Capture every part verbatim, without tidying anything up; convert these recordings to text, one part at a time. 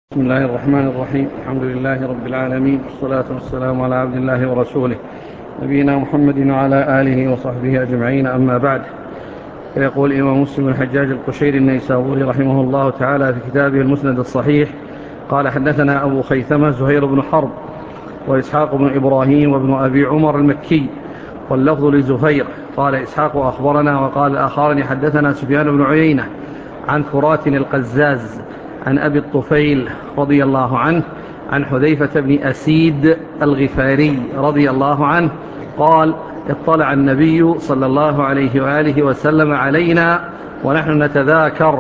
بسم الله الرحمن الرحيم. الحمد لله رب العالمين، والصلاة والسلام على عبد الله ورسوله نبينا محمد وعلى آله وصحبه أجمعين، أما بعد. فيقول الإمام مسلم الحجاج القشيري النيسابوري رحمه الله تعالى في كتابه المسند الصحيح: قال حدثنا أبو خيثمة زهير بن حرب وإسحاق بن إبراهيم وابن أبي عمر المكي، واللفظ لزهير. قال إسحاق أخبرنا، وقال الآخران حدثنا سفيان بن عيينة عن فرات القزاز عن أبي الطفيل رضي الله عنه عن حذيفة بن أسيد الغفاري رضي الله عنه قال: اطلع النبي صلى الله عليه وآله وسلم علينا ونحن نتذاكر،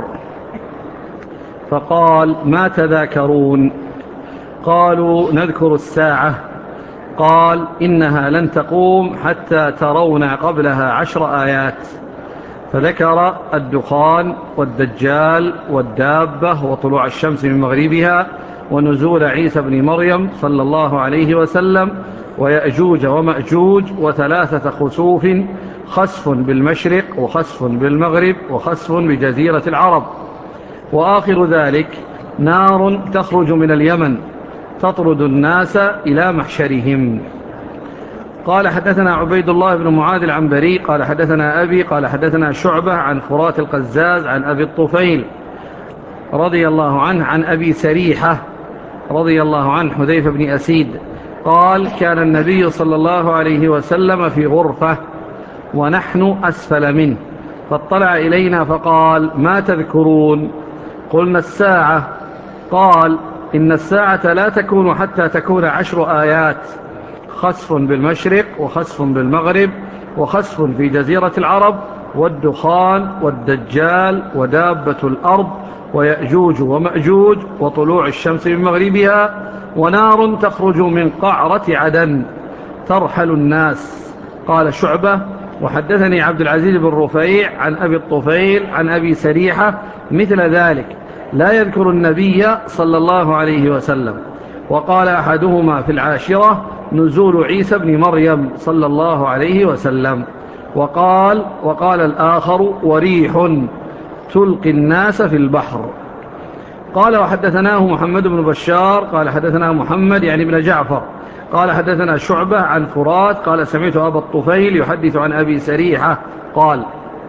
فقال: ما تذاكرون؟ قالوا: نذكر الساعة. قال: إنها لن تقوم حتى ترون قبلها عشر آيات. فذكر الدخان والدجال والدابة وطلوع الشمس من مغربها ونزول عيسى بن مريم صلى الله عليه وسلم ويأجوج ومأجوج وثلاثة خسوف: خسف بالمشرق وخسف بالمغرب وخسف بجزيرة العرب، وآخر ذلك نار تخرج من اليمن تطرد الناس إلى محشرهم. قال حدثنا عبيد الله بن معاذ العنبري قال حدثنا أبي قال حدثنا شعبة عن فرات القزاز عن أبي الطفيل رضي الله عنه عن أبي سريحة رضي الله عنه حذيفة بن أسيد قال: كان النبي صلى الله عليه وسلم في غرفة ونحن أسفل منه، فاطلع إلينا فقال: ما تذكرون؟ قلنا: الساعة. قال: إن الساعة لا تكون حتى تكون عشر آيات: خسف بالمشرق وخسف بالمغرب وخسف في جزيرة العرب والدخان والدجال ودابة الأرض ويأجوج ومأجوج وطلوع الشمس من مغربها ونار تخرج من قعرة عدن ترحل الناس. قال شعبة: وحدثني عبد العزيز بن رفيع عن أبي الطفيل عن أبي سريحة مثل ذلك، لا يذكر النبي صلى الله عليه وسلم. وقال أحدهما في العاشرة: نزول عيسى بن مريم صلى الله عليه وسلم. وقال وقال الآخر: وريح تلقي الناس في البحر. قال وحدثناه محمد بن بشار قال حدثنا محمد يعني بن جعفر قال حدثنا شعبة عن فرات قال: سمعت أبا الطفيل يحدث عن أبي سريحة قال: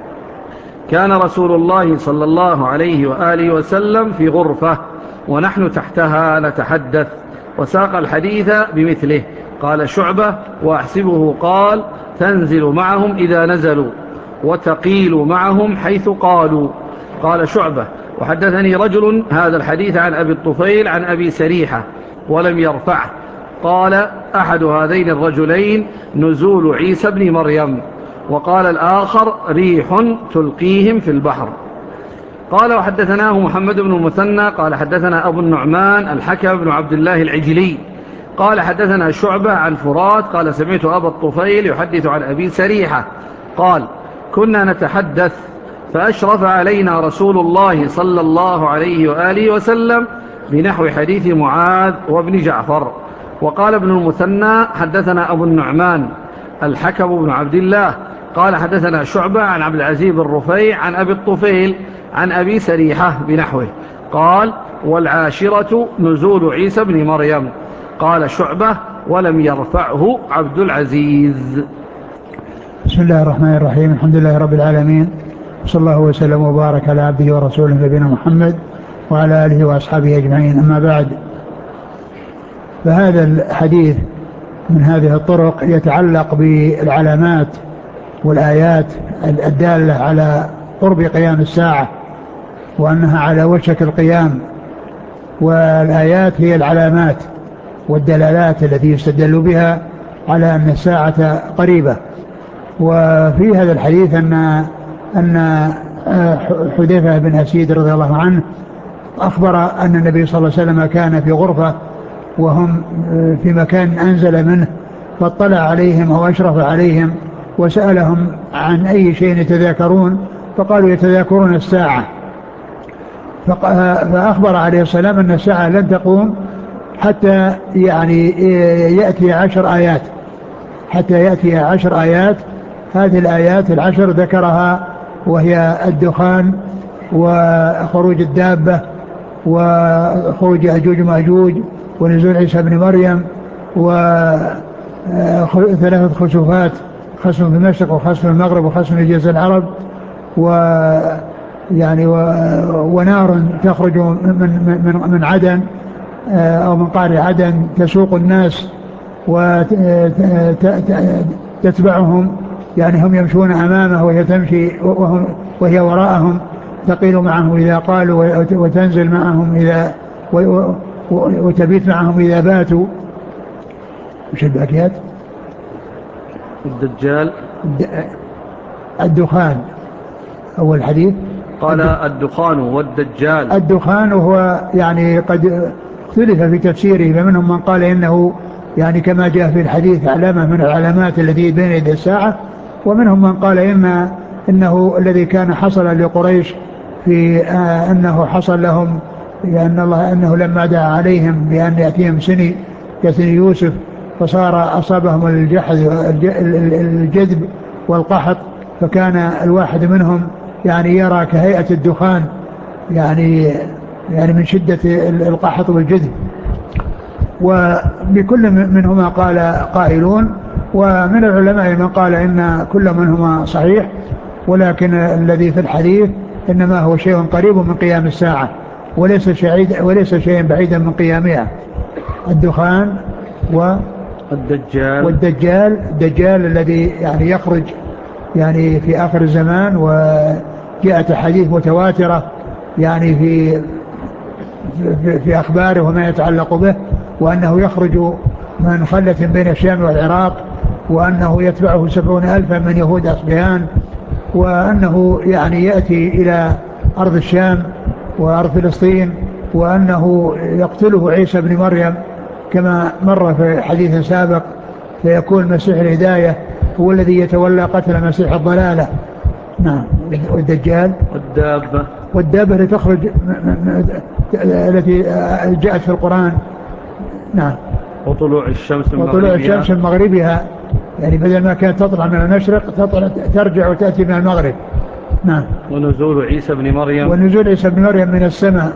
كان رسول الله صلى الله عليه وآله وسلم في غرفة ونحن تحتها نتحدث، وساق الحديث بمثله. قال شعبة: وأحسبه قال: تنزل معهم إذا نزلوا وتقيل معهم حيث قالوا. قال شعبة: وحدثني رجل هذا الحديث عن أبي الطفيل عن أبي سريحة ولم يرفعه. قال أحد هذين الرجلين: نزول عيسى بن مريم. وقال الآخر: ريح تلقيهم في البحر. قال وحدثناه محمد بن المثنى قال حدثنا أبو النعمان الحكم بن عبد الله العجلي قال حدثنا شعبة عن فرات قال: سمعت أبا الطفيل يحدث عن أبي سريحة قال: كنا نتحدث فأشرف علينا رسول الله صلى الله عليه وآله وسلم بنحو حديث معاذ وابن جعفر. وقال ابن المثنى حدثنا أبو النعمان الحكم بن عبد الله قال حدثنا شعبة عن عبد العزيز بن رفيع عن أبي الطفيل عن أبي سريحة بنحوه. قال: والعاشرة نزول عيسى بن مريم. قال شعبة: ولم يرفعه عبد العزيز. بسم الله الرحمن الرحيم. الحمد لله رب العالمين، صلى الله وسلم وبارك على عبده ورسوله نبينا محمد وعلى آله وأصحابه أجمعين، أما بعد. فهذا الحديث من هذه الطرق يتعلق بالعلامات والآيات الدالة على قرب قيام الساعة وأنها على وشك القيام، والآيات هي العلامات والدلالات التي يستدل بها على أن الساعة قريبة. وفي هذا الحديث أن أن حذيفة بن أسيد رضي الله عنه أخبر أن النبي صلى الله عليه وسلم كان في غرفة وهم في مكان أنزل منه، فاطلع عليهم أو أشرف عليهم وسألهم عن أي شيء يتذاكرون، فقالوا: يتذاكرون الساعة. فأخبر عليه السلام أن الساعة لن تقوم حتى يعني يأتي عشر آيات حتى يأتي عشر آيات. هذه الآيات العشر ذكرها، وهي الدخان وخروج الدابة وخروج يأجوج ومأجوج ونزول عيسى بن مريم وثلاثة خسوفات، خسف في المشرق وخسف في المغرب وخسف في جزيرة العرب، و يعني ونار تخرج من من من عدن أو من قعر عدن تسوق الناس وتتبعهم، يعني هم يمشون أمامه وهي تمشي وهم وهي وراءهم، تقيل معهم إذا قالوا وتنزل معهم إذا وتبيت معهم إذا باتوا. مش الباقيات؟ الدجال الدخان أول حديث قال الدخان والدجال. الدخان هو يعني قد اختلف في تفسيره، فمنهم من قال إنه يعني كما جاء في الحديث علامة من العلامات التي بين يدي الساعة، ومنهم من قال إما إنه الذي كان حصل لقريش في آه أنه حصل لهم لأن الله أنه لما دعا عليهم بأن يأتيهم سني كسني يوسف فصار أصابهم الجحد الجذب والقحط، فكان الواحد منهم يعني يرى كهيئة الدخان يعني يعني من شدة القحط والجذب. وبكل منهما قال قائلون، ومن العلماء من قال إن كل منهما صحيح، ولكن الذي في الحديث إنما هو شيء قريب من قيام الساعة وليس شيء وليس شيء بعيدا من قيامها. الدخان و الدجال والدجال الدجال الذي يعني يخرج يعني في آخر الزمان، وجاءت حديث متواترة يعني في في, في أخباره وما يتعلق به، وأنه يخرج من خلة بين الشام والعراق، وأنه يتبعه سبعون ألفا من يهود أصبهان، وأنه يعني يأتي إلى أرض الشام وأرض فلسطين، وأنه يقتله عيسى بن مريم كما مر في حديث سابق، فيكون مسيح الهداية هو الذي يتولى قتل مسيح الضلالة. نعم. والدجال والدابة والدابة التي تخرج التي جاءت في القرآن. نعم. وطلوع الشمس من وطلوع الشمس من مغربها، يعني بدل ما كانت تطلع من المشرق تطلع ترجع وتأتي من المغرب. نعم. ونزول عيسى بن مريم ونزول عيسى بن مريم من السماء،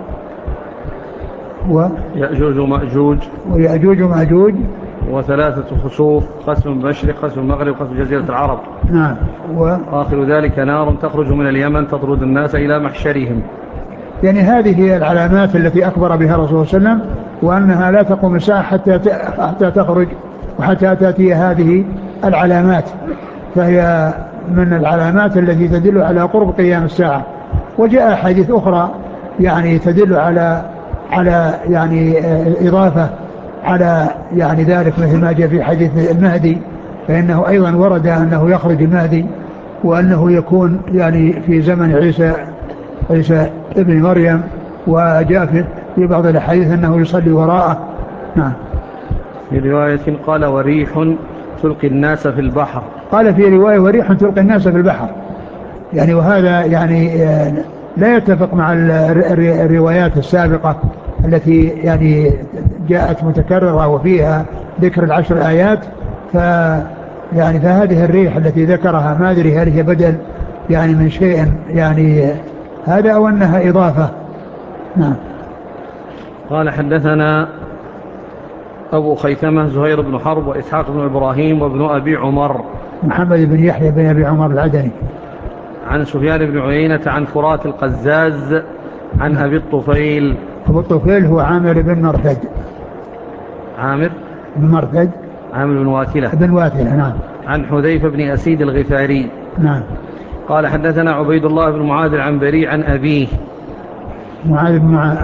و يأجوج ومأجوج ويأجوج ومأجوج، وثلاثة خسوف، خسف المشرق خسف المغرب خسف جزيرة العرب. نعم. وآخر ذلك نار تخرج من اليمن تطرد الناس إلى محشرهم. يعني هذه هي العلامات التي أخبر بها الرسول صلى الله عليه وسلم، وأنها لا تقوم الساعة حتى حتى تخرج وحتى تأتي هذه العلامات، فهي من العلامات التي تدل على قرب قيام الساعة. وجاء حديث أخرى يعني تدل على على يعني إضافة على يعني ذلك، مثل ما جاء في حديث المهدي، فإنه أيضا ورد أنه يخرج المهدي، وأنه يكون يعني في زمن عيسى عيسى ابن مريم، وجاء في بعض الحديث أنه يصلي وراءه. نعم. في رواية قال وريح تلقي الناس في البحر. قال في رواية وريح تلقي الناس في البحر، يعني وهذا يعني لا يتفق مع الروايات السابقة التي يعني جاءت متكررة وفيها ذكر العشر آيات. ف يعني فهذه الريح التي ذكرها ما أدري هل هي بدل يعني من شيء يعني هذا أو أنها إضافة. نعم. قال حدثنا أبو خيثمة زهير بن حرب وإسحاق بن إبراهيم وابن أبي عمر محمد بن يحيى بن أبي عمر العدني، عن سفيان بن عيينة عن فرات القزاز عن أبي الطفيل. أبو الطفيل هو عامر بن مرثد. عامر بن مرثد عامر بن واتلة بن واتلة. نعم. عن حذيفة بن أسيد الغفاري. نعم. قال حدثنا عبيد الله بن معاذ العنبري عن أبيه. معاذ بن مع...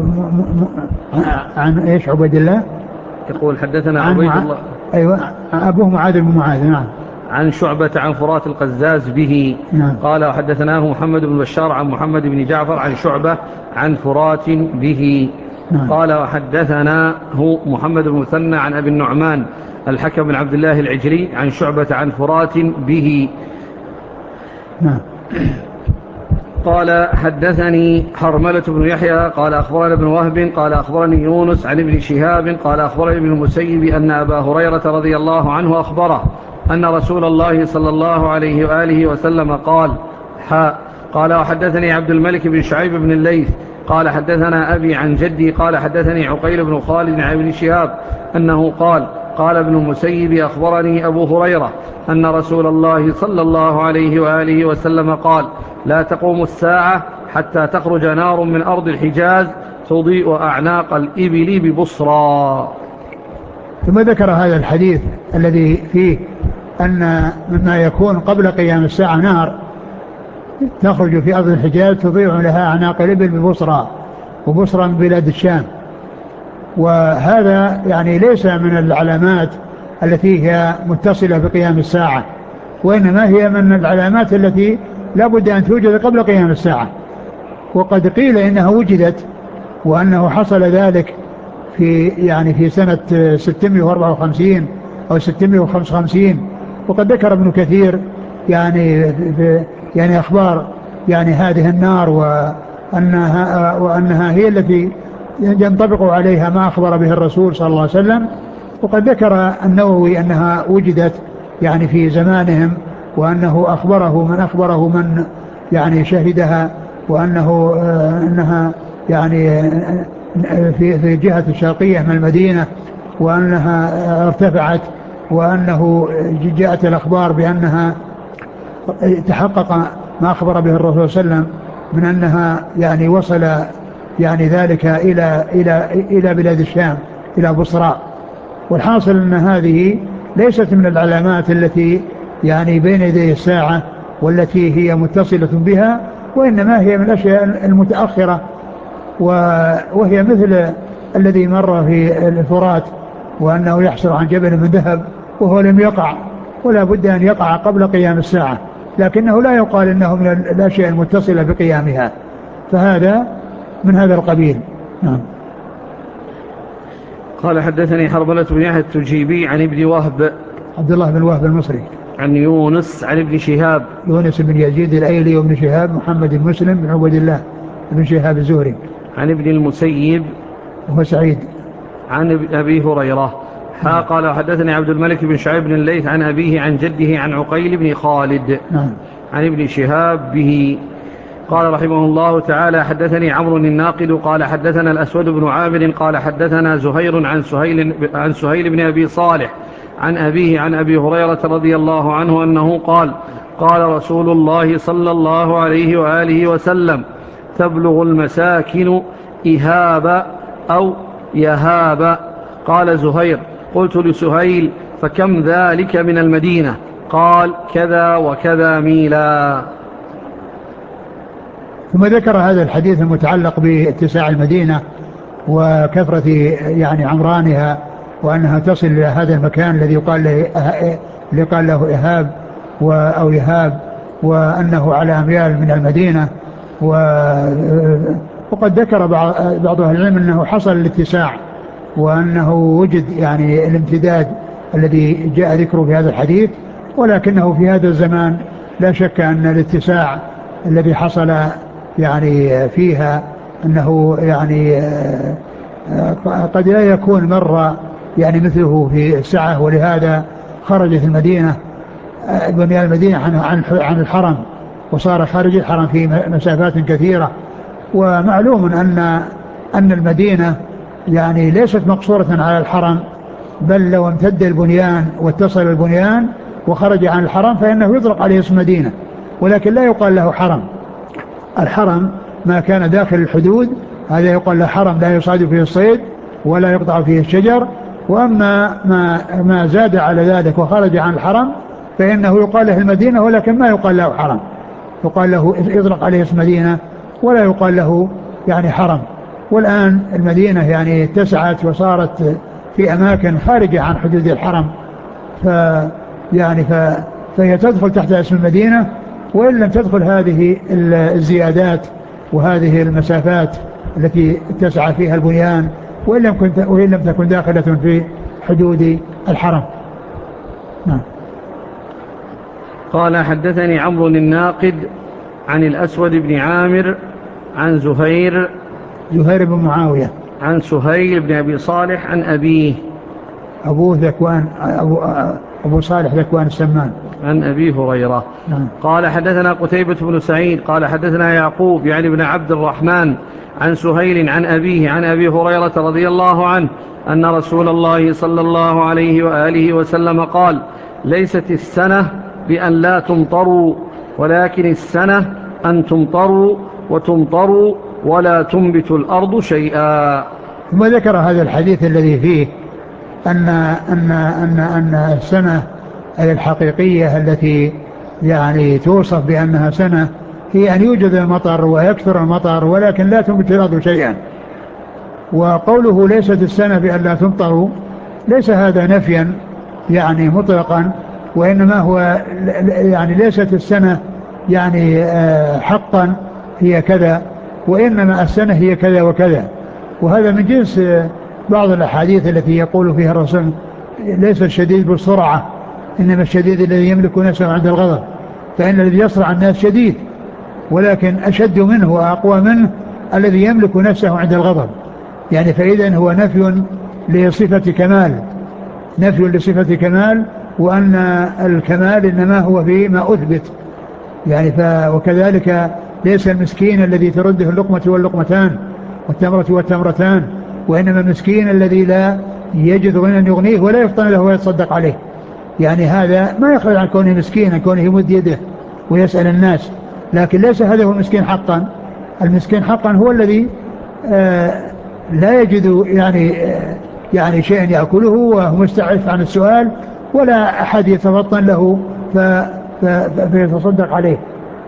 عن ايش عبيد الله؟ يقول حدثنا عبيد مع... الله ايوه ابوه معاذ بن معاذ. نعم. عن شعبة عن فرات القزاز به. نعم. قال وحدثناه محمد بن بشار عن محمد بن جعفر عن شعبة عن فرات به. نعم. قال وحدثنا هو محمد بن مثنى عن أبي النعمان الحكم بن عبد الله العجلي عن شعبة عن فرات به. نعم. قال حدثني حرملة بن يحيى قال أخبرنا ابن وهب قال أخبرني يونس عن ابن شهاب قال أخبرني ابن المسيب أن أبا هريرة رضي الله عنه أخبره أن رسول الله صلى الله عليه وآله وسلم قال حاء. قال وحدثني عبد الملك بن شعيب بن الليث قال حدثنا أبي عن جدي قال حدثني عقيل بن خالد عن ابن شهاب أنه قال قال ابن المسيب أخبرني أبو هريرة أن رسول الله صلى الله عليه وآله وسلم قال لا تقوم الساعة حتى تخرج نار من أرض الحجاز تضيء أعناق الإبل ببصرى. ثم ذكر هذا الحديث الذي فيه أن مما يكون قبل قيام الساعة نار تخرج في أرض الحجاز تضيء لها أعناق الإبل ببصرى، وبصرى من بلاد الشام. وهذا يعني ليس من العلامات التي هي متصلة بقيام الساعة، وإنما هي من العلامات التي لا بد أن توجد قبل قيام الساعة. وقد قيل إنها وجدت وأنه حصل ذلك في يعني في سنة ستمائة وأربعة وخمسين أو ستمائة وخمسة وخمسين. وقد ذكر ابن كثير يعني في يعني أخبار يعني هذه النار وأنها, وأنها هي التي ينطبق عليها ما أخبر به الرسول صلى الله عليه وسلم. وقد ذكر النووي أنها وجدت يعني في زمانهم، وأنه أخبره من أخبره من يعني شهدها، وأنه أنها يعني في في جهة الشرقية من المدينة، وأنها ارتفعت، وأنه جاءت الأخبار بأنها تحقق ما أخبر به الرسول صلى الله عليه وسلم من أنها يعني وصل يعني ذلك إلى إلى إلى بلاد الشام إلى بصرى. والحاصل أن هذه ليست من العلامات التي يعني بين يدي الساعة والتي هي متصلة بها، وإنما هي من الأشياء المتأخرة، وهي مثل الذي مر في الفرات وأنه يحصل عن جبل من ذهب وهو لم يقع، ولا بد أن يقع قبل قيام الساعة، لكنه لا يقال إنه من الأشياء المتصلة بقيامها، فهذا من هذا القبيل. نعم. قال حدثني حرملة بن يحيى التجيبي عن ابن وهب عبد الله بن وهب المصري عن يونس عن ابن شهاب يونس بن يزيد الأيلي وابن شهاب محمد بن مسلم بن عبد الله بن شهاب الزهري عن ابن المسيب وهو سعيد عن أبي هريرة. ها قال حدثني عبد الملك بن شعيب بن الليث عن أبيه عن جده عن عقيل بن خالد نعم. عن ابن شهاب به قال رحمه الله تعالى حدثني عمرو الناقد قال حدثنا الأسود بن عامر قال حدثنا زهير عن سهيل, عن سهيل بن أبي صالح عن أبيه عن أبي هريرة رضي الله عنه أنه قال قال رسول الله صلى الله عليه وآله وسلم تبلغ المساكن إهاب أو يهاب. قال زهير قلت لسهيل فكم ذلك من المدينة؟ قال كذا وكذا ميلا. ثم ذكر هذا الحديث المتعلق باتساع المدينة وكثرة يعني عمرانها، وأنها تصل إلى هذا المكان الذي يقال له اللي قال له إهاب أو يهاب، وأنه على أميال من المدينة. وقد ذكر بعض أهل العلم أنه حصل الاتساع، وأنه وجد يعني الامتداد الذي جاء ذكره في هذا الحديث، ولكنه في هذا الزمان لا شك أن الاتساع الذي حصل يعني فيها أنه يعني قد لا يكون مرة يعني مثله في السعة، ولهذا خرجت المدينة بني المدينة عن عن الحرم، وصار خارج الحرم في مسافات كثيرة. ومعلوم أن أن المدينة يعني ليست مقصورة على الحرم، بل لو امتد البنيان واتصل البنيان وخرج عن الحرم فإنه يطلق عليه اسم مدينة، ولكن لا يقال له حرم. الحرم ما كان داخل الحدود هذا يقال له حرم، لا يصاد فيه الصيد ولا يقطع فيه الشجر. وأما ما, ما زاد على ذلك وخرج عن الحرم فإنه يقال له المدينة، ولكن ما يقال له حرم، يقال له يطلق عليه اسم مدينة ولا يقال له يعني حرم. والآن المدينة يعني اتسعت وصارت في أماكن خارجة عن حدود الحرم، ف يعني ف فهي تدخل تحت اسم المدينة، وإن لم تدخل هذه الزيادات وهذه المسافات التي اتسع فيها البنيان، وإن لم, كنت وإن لم تكن داخلة في حدود الحرم. نعم. قال حدثني عمرو الناقد عن الأسود بن عامر عن زهير زهير بن معاوية عن سهيل بن أبي صالح عن أبيه أبوه ذكوان أبو, أبو صالح ذكوان السمان عن أبي هريرة. نعم. قال حدثنا قتيبة بن سعيد قال حدثنا يعقوب يعني بن عبد الرحمن عن سهيل عن أبيه عن أبي هريرة رضي الله عنه أن رسول الله صلى الله عليه وآله وسلم قال: ليست السنة بأن لا تمطروا، ولكن السنة أن تمطروا وتمطروا ولا تنبت الأرض شيئا. ثم ذكر هذا الحديث الذي فيه أن, أن, أن, أن السنة الحقيقية التي يعني توصف بأنها سنة هي أن يوجد المطر ويكثر المطر ولكن لا تنبت الأرض شيئا. وقوله ليست السنة بأن لا تمطروا ليس هذا نفيا يعني مطلقا، وإنما هو يعني ليست السنة يعني حقا هي كذا، وإنما السنة هي كذا وكذا. وهذا من جنس بعض الأحاديث التي يقول فيها الرسول: ليس الشديد بالسرعة إنما الشديد الذي يملك نفسه عند الغضب، فإن الذي يصرع الناس شديد، ولكن أشد منه وأقوى منه الذي يملك نفسه عند الغضب. يعني فإذا هو نفي لصفة كمال، نفي لصفة كمال، وأن الكمال إنما هو فيما أثبت. يعني ف... وكذلك ليس المسكين الذي ترده اللقمة واللقمتان والتمرة والتمرتان، وإنما المسكين الذي لا يجد غنى يغنيه ولا يفطن له ويتصدق عليه. يعني هذا ما يخرج عن كونه مسكين، عن كونه يمد يده ويسأل الناس، لكن ليس هذا هو المسكين حقا. المسكين حقا هو الذي آه لا يجد يعني آه يعني شيئا يأكله وهو مستعف عن السؤال ولا أحد يتفطن له ف فيتصدق عليه.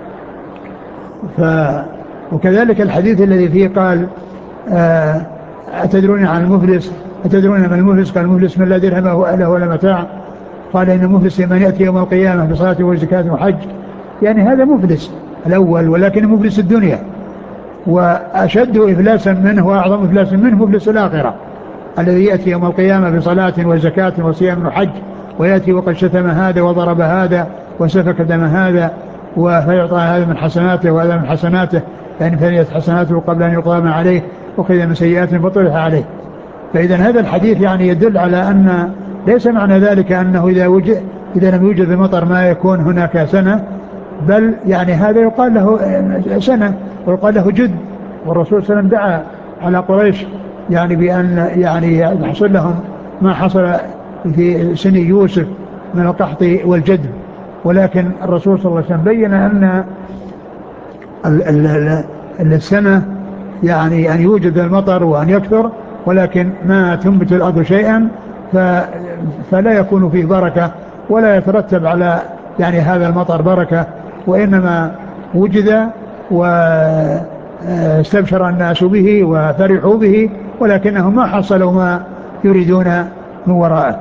ف وكذلك الحديث الذي فيه قال: آه أتدرون عن المفلس أتدرون من المفلس؟ قال: المفلس من لا درهم له ولا متاع. قال: إن المفلس من يأتي يوم القيامة بصلاة وزكاة وحج. يعني هذا مفلس الأول، ولكن مفلس الدنيا، وأشد إفلاسا منه وأعظم إفلاسا منه مفلس الآخرة الذي يأتي يوم القيامة بصلاة وزكاة وصيام وحج، ويأتي وقد شتم هذا وضرب هذا وسفك دم هذا، فيعطى هذا من حسناته وهذا من حسناته، يعني فنيت حسناته قبل أن يقضى ما عليه وكذا من سيئات فطرح عليه. فإذا هذا الحديث يعني يدل على أن ليس معنى ذلك أنه إذا وجد إذا لم يوجد المطر ما يكون هناك سنة، بل يعني هذا يقال له سنة ويقال له جد. والرسول صلى الله عليه وسلم دعا على قريش يعني بأن يعني يحصل لهم ما حصل في سن يوسف من القحط والجدب، ولكن الرسول صلى الله عليه وسلم بين أن السنة يعني أن يوجد المطر وأن يكثر، ولكن ما تنبت الأرض شيئا فلا يكون فيه بركة ولا يترتب على يعني هذا المطر بركة، وإنما وجد واستبشر الناس به وفرحوا به، ولكنهم ما حصلوا ما يريدون من وراءه.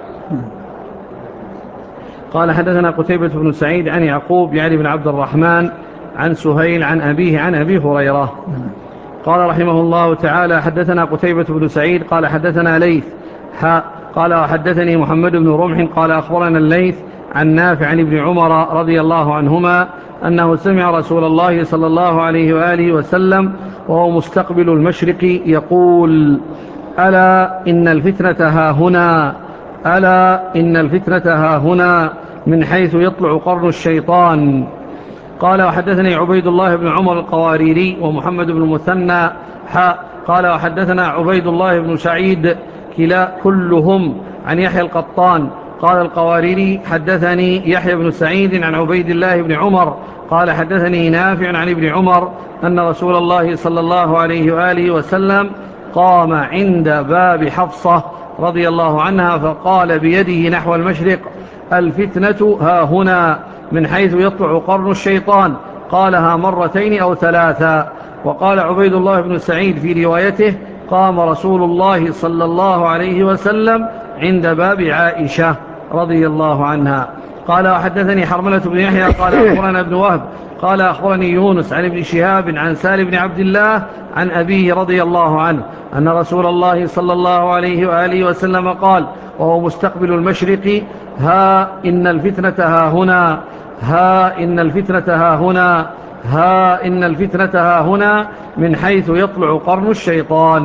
قال: حدثنا قتيبة بن سعيد عن يعقوب يعني بن عبد الرحمن عن سهيل عن أبيه عن أبي هريرة. قال رحمه الله تعالى: حدثنا قتيبة بن سعيد قال حدثنا ليث حاء قال وحدثني محمد بن رمح قال أخبرنا الليث عن نافع عن ابن عمر رضي الله عنهما أنه سمع رسول الله صلى الله عليه وآله وسلم وهو مستقبل المشرق يقول: ألا إن الفتنة ها هنا، ألا إن الفتنة ها هنا من حيث يطلع قرن الشيطان. قال: وحدثني عبيد الله بن عمر القواريري ومحمد بن مثنى حاء قال وحدثنا عبيد الله بن سعيد كلا كلهم عن يحيى القطان. قال القواريري: حدثني يحيى بن سعيد عن عبيد الله بن عمر قال حدثني نافع عن ابن عمر أن رسول الله صلى الله عليه وآله وسلم قام عند باب حفصة رضي الله عنها فقال بيده نحو المشرق: الفتنة ها هنا من حيث يطلع قرن الشيطان. قالها مرتين أو ثلاثا. وقال عبيد الله بن سعيد في روايته: قام رسول الله صلى الله عليه وسلم عند باب عائشة رضي الله عنها. قال: وحدثني حرملة بن يحيى قال أخبرنا ابن وهب قال أخبرني يونس عن ابن شهاب عن سالم بن عبد الله عن أبيه رضي الله عنه أن رسول الله صلى الله عليه وآله وسلم قال وهو مستقبل المشرق: ها إن الفتنة ها هنا، ها إن الفتنة ها هنا، ها إن الفتنة ها هنا من حيث يطلع قرن الشيطان.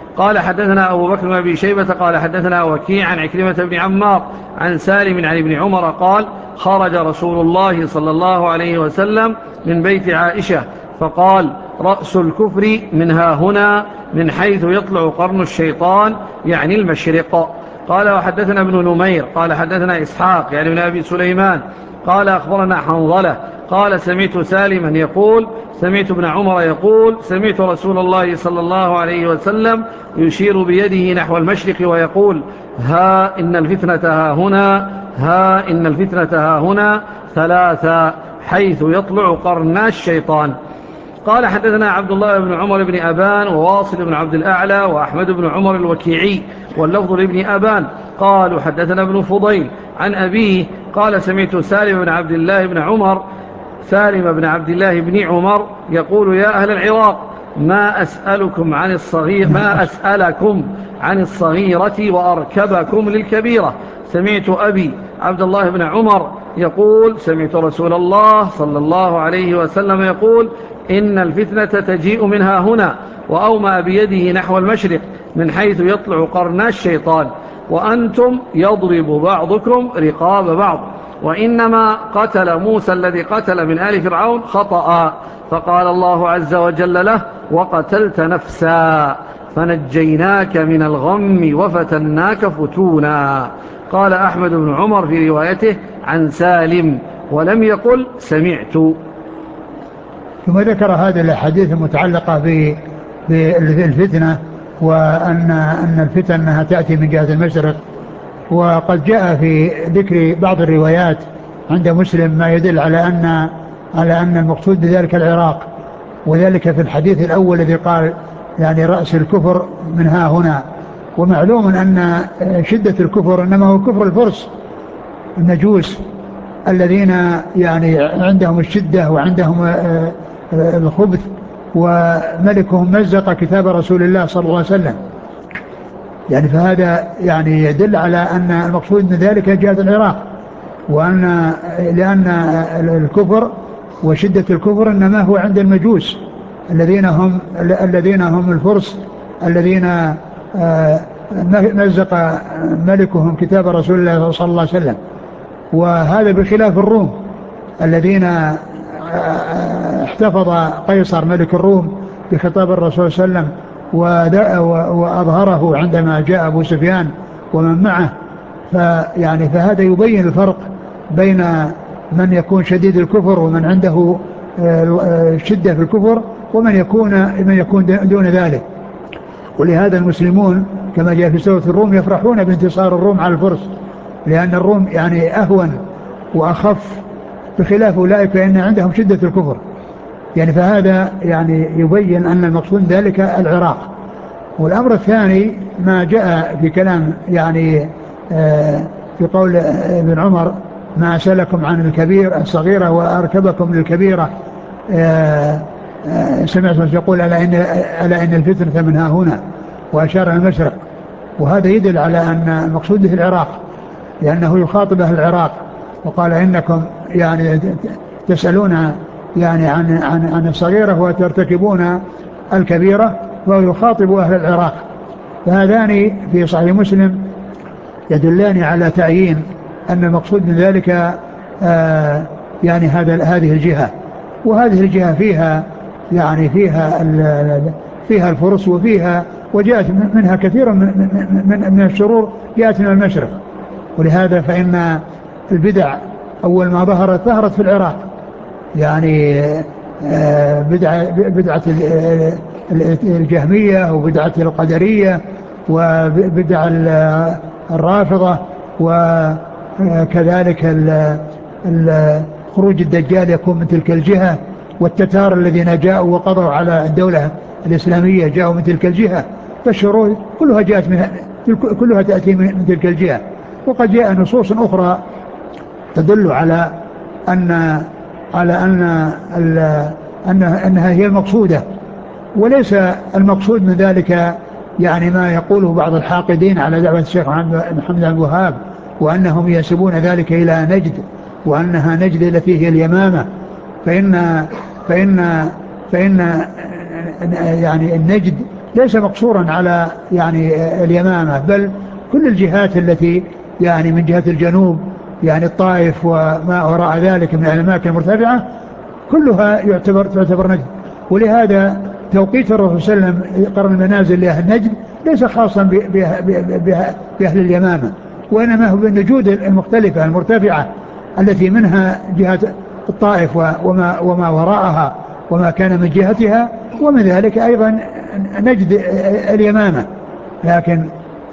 قال حدثنا أبو بكر بن أبي شيبة قال حدثنا وكيع عن عكرمة بن عمار عن سالم عن ابن عمر قال خرج رسول الله صلى الله عليه وسلم من بيت عائشة فقال رأس الكفر منها هنا من حيث يطلع قرن الشيطان يعني المشرق. قال وحدثنا ابن نمير قال حدثنا إسحاق يعني ابن أبي سليمان قال أخبرنا حنظلة قال سمعت سالما يقول سمعت ابن عمر يقول سمعت رسول الله صلى الله عليه وسلم يشير بيده نحو المشرق ويقول ها إن الفتنة ها هنا ها إن الفتنة ها هنا ثلاثة حيث يطلع قرنا الشيطان. قال حدثنا عبد الله بن عمر بن أبان وواصل بن عبد الأعلى وأحمد بن عمر الوكيعي واللفظ لابن أبان قالوا حدثنا ابن فضيل عن أبيه قال سمعت سالم بن عبد الله بن عمر سالم بن عبد الله بن عمر يقول يا أهل العراق ما أسألكم عن الصغير ما أسألكم عن الصغيرة وأركبكم للكبيرة. سمعت أبي عبد الله بن عمر يقول سمعت رسول الله صلى الله عليه وسلم يقول إن الفتنة تجيء منها هنا وأومأ بيده نحو المشرق من حيث يطلع قرنا الشيطان وأنتم يضرب بعضكم رقاب بعض وإنما قتل موسى الذي قتل من آل فرعون خطأ فقال الله عز وجل له وقتلت نفسا فنجيناك من الغم وفتناك فتونا. قال أحمد بن عمر في روايته عن سالم ولم يقل سمعت. ثم ذكر هذه الحديث المتعلقة بالفتنة وأن أن الفتنة أنها تأتي من جهة المشرق. وقد جاء في ذكر بعض الروايات عند مسلم ما يدل على أن على أن المقصود بذلك العراق، وذلك في الحديث الأول الذي قال يعني رأس الكفر من ها هنا. ومعلوم أن شدة الكفر إنما هو كفر الفرس النجوس الذين يعني عندهم الشدة وعندهم الخبث، وملكهم مزق كتاب رسول الله صلى الله عليه وسلم. يعني فهذا يعني يدل على أن المقصود من ذلك جهة العراق، وأن لأن الكفر وشدة الكفر إنما هو عند المجوس الذين هم الذين هم الفرس الذين مزق ملكهم كتاب رسول الله صلى الله عليه وسلم. وهذا بخلاف الروم الذين احتفظ قيصر ملك الروم بخطاب الرسول صلى الله عليه وسلم وأظهره عندما جاء أبو سفيان ومن معه. فيعني فهذا يبين الفرق بين من يكون شديد الكفر ومن عنده شدة في الكفر ومن يكون من يكون دون ذلك. ولهذا المسلمون كما جاء في سورة الروم يفرحون بانتصار الروم على الفرس، لأن الروم يعني أهون وأخف بخلاف أولئك فإن عندهم شدة الكفر. يعني فهذا يعني يبين أن المقصود ذلك العراق. والأمر الثاني ما جاء في كلام يعني آه في قول ابن عمر ما أسألكم عن الكبير الصغيرة وأركبكم للكبيرة. آه آه سمعت من يقول ألا إن, ألا إن الفتنة منها هنا وأشار إلى المشرق. وهذا يدل على أن المقصود به العراق، لأنه يخاطب أهل العراق وقال إنكم يعني تسألون يعني عن عن عن الصغيرة وترتكبون الكبيرة، وهو يخاطب أهل العراق. فهذان في صحيح مسلم يدلان على تعيين أن المقصود من ذلك آه يعني هذا هذه الجهة. وهذه الجهة فيها يعني فيها فيها الفرس وفيها وجاءت منها كثير من من من الشرور جاءت من المشرق. ولهذا فإن البدع أول ما ظهرت ظهرت في العراق، يعني بدعة بدعة الجهمية وبدعة القدرية وبدع الرافضة، وكذلك خروج الدجال يكون من تلك الجهة، والتتار الذين جاءوا وقضوا على الدولة الإسلامية جاءوا من تلك الجهة. فالشرور كلها جاءت من كلها تأتي من تلك الجهة. وقد جاء نصوص أخرى تدل على أن على أن أنها, أنها هي المقصودة، وليس المقصود من ذلك يعني ما يقوله بعض الحاقدين على دعوة الشيخ محمد بن الوهاب وأنهم ينسبون ذلك إلى نجد وأنها نجد التي هي اليمامة. فإن فإن فإن يعني النجد ليس مقصورا على يعني اليمامة، بل كل الجهات التي يعني من جهة الجنوب، يعني الطائف وما وراء ذلك من الأماكن المرتفعة كلها يعتبر تعتبر نجد. ولهذا توقيت الرسول صلى الله عليه وسلم قرن المنازل لأهل نجد ليس خاصا بأهل اليمامة، وإنما هو بالنجود المختلفة المرتفعة التي منها جهة الطائف وما, وما وراءها وما كان من جهتها، ومن ذلك أيضا نجد اليمامة. لكن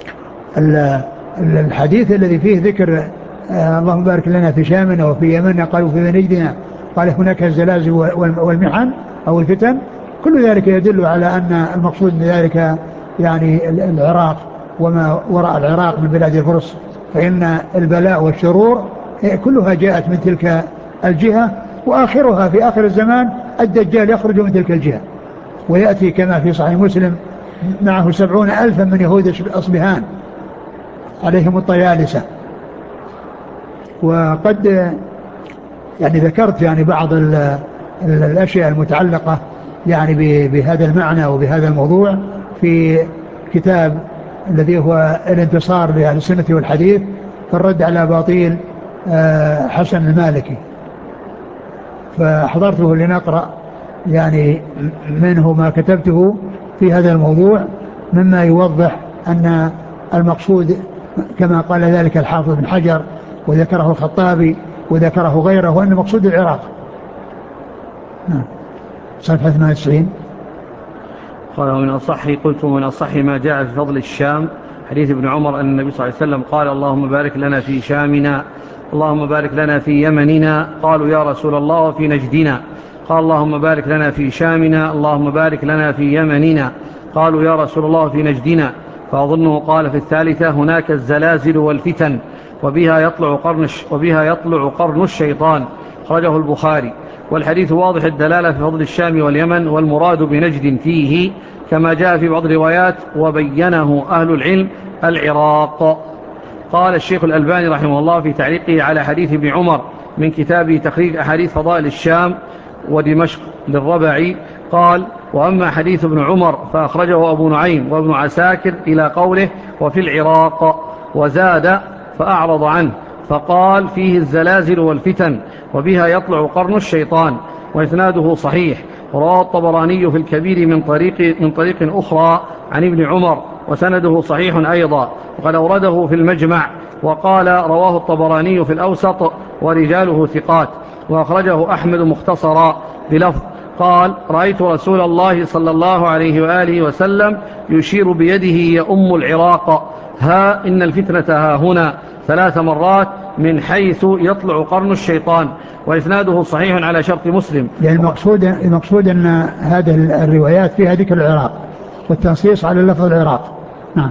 الحديث الذي فيه ذكر آه اللهم بارك لنا في شامنا وفي يمننا قالوا في نجدنا قال هناك الزلازل والمحن أو الفتن، كل ذلك يدل على أن المقصود من ذلك يعني العراق وما وراء العراق من بلاد الفرس، فإن البلاء والشرور كلها جاءت من تلك الجهة، وآخرها في آخر الزمان الدجال يخرج من تلك الجهة ويأتي كما في صحيح مسلم معه سبعون ألفا من يهود أصبهان عليهم الطيالسة. وقد يعني ذكرت يعني بعض الأشياء المتعلقة يعني بهذا المعنى وبهذا الموضوع في كتاب الذي هو الانتصار لأهل السنة والحديث في الرد على باطيل حسن المالكي، فحضرته لنقرأ يعني منه ما كتبته في هذا الموضوع مما يوضح أن المقصود كما قال ذلك الحافظ بن حجر وذكره الخطابي وذكره غيره، وأن مقصود العراق. صفحة ثمانية وتسعين. قال من أصح قلت من أصح ما جاء في فضل الشام حديث ابن عمر أن النبي صلى الله عليه وسلم قال اللهم بارك لنا في شامنا، اللهم بارك لنا في يمننا. قالوا يا رسول الله وفي نجدنا؟ قال اللهم بارك لنا في شامنا، اللهم بارك لنا في يمننا. قالوا يا رسول الله وفي نجدنا؟ فأظنه قال في الثالثة هناك الزلازل والفتن وبها يطلع قرن, وبها يطلع قرن الشيطان. خرجه البخاري. والحديث واضح الدلالة في فضل الشام واليمن، والمراد بنجد فيه كما جاء في بعض الروايات وبينه أهل العلم العراق. قال الشيخ الألباني رحمه الله في تعليقه على حديث ابن عمر من كتابه تخريج أحاديث فضائل الشام ودمشق للربعي، قال وأما حديث ابن عمر فأخرجه أبو نعيم وابن عساكر إلى قوله وفي العراق، وزاد فأعرض عنه فقال فيه الزلازل والفتن وبها يطلع قرن الشيطان، وإسناده صحيح. ورواه الطبراني في الكبير من طريق, من طريق أخرى عن ابن عمر وسنده صحيح أيضا، وقد أورده في المجمع. وقال رواه الطبراني في الأوسط ورجاله ثقات. وأخرجه أحمد مختصرا بلفظ قال رأيت رسول الله صلى الله عليه وآله وسلم يشير بيده يؤم العراق، ها إن الفتنة ها هنا ثلاث مرات من حيث يطلع قرن الشيطان، وإسناده صحيح على شرط مسلم. يعني المقصود, المقصود أن هذه الروايات فيها ذكر العراق والتنصيص على لفظ العراق. نعم.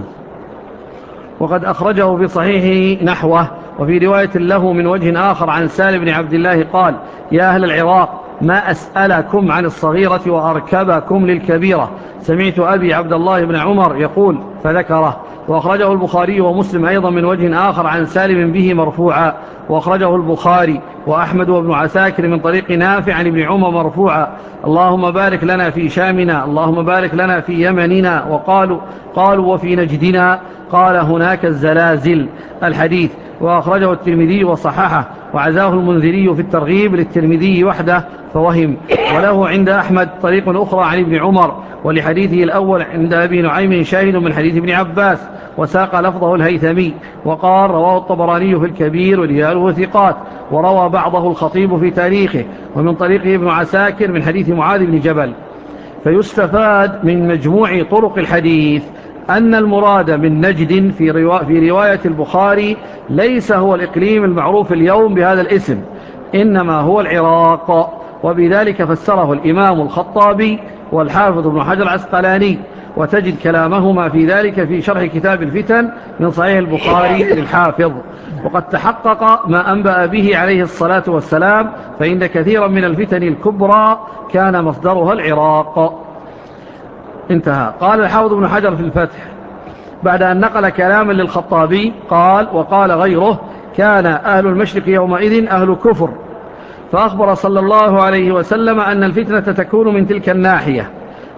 وقد أخرجه في صحيحه نحوه. وفي رواية له من وجه آخر عن سالم بن عبد الله قال يا أهل العراق ما أسألكم عن الصغيرة وأركبكم للكبيرة، سمعت أبي عبد الله بن عمر يقول فذكره. وأخرجه البخاري ومسلم أيضا من وجه آخر عن سالم به مرفوعا. وأخرجه البخاري وأحمد وابن عساكر من طريق نافع عن ابن عمر مرفوعا اللهم بارك لنا في شامنا، اللهم بارك لنا في يمننا. وقالوا قالوا وفي نجدنا؟ قال هناك الزلازل الحديث. وأخرجه الترمذي وصححه، وعزاه المنذري في الترغيب للترمذي وحده فوهم. وله عند أحمد طريق أخرى عن ابن عمر، ولحديثه الأول عند أبي نعيم شاهد من حديث ابن عباس، وساق لفظه الهيثمي. وقال رواه الطبراني في الكبير ورجاله ثقات، وروى بعضه الخطيب في تاريخه، ومن طريقه ابن عساكر من حديث معاذ بن جبل. فيستفاد من مجموع طرق الحديث أن المراد من نجد في, روا... في رواية البخاري ليس هو الإقليم المعروف اليوم بهذا الاسم، إنما هو العراق. وبذلك فسره الإمام الخطابي والحافظ ابن حجر العسقلاني، وتجد كلامهما في ذلك في شرح كتاب الفتن من صحيح البخاري للحافظ. وقد تحقق ما أنبأ به عليه الصلاة والسلام، فإن كثيرا من الفتن الكبرى كان مصدرها العراق. انتهى. قال الحافظ ابن حجر في الفتح بعد أن نقل كلاما للخطابي قال وقال غيره كان أهل المشرق يومئذ أهل كفر، فأخبر صلى الله عليه وسلم أن الفتنة تكون من تلك الناحية،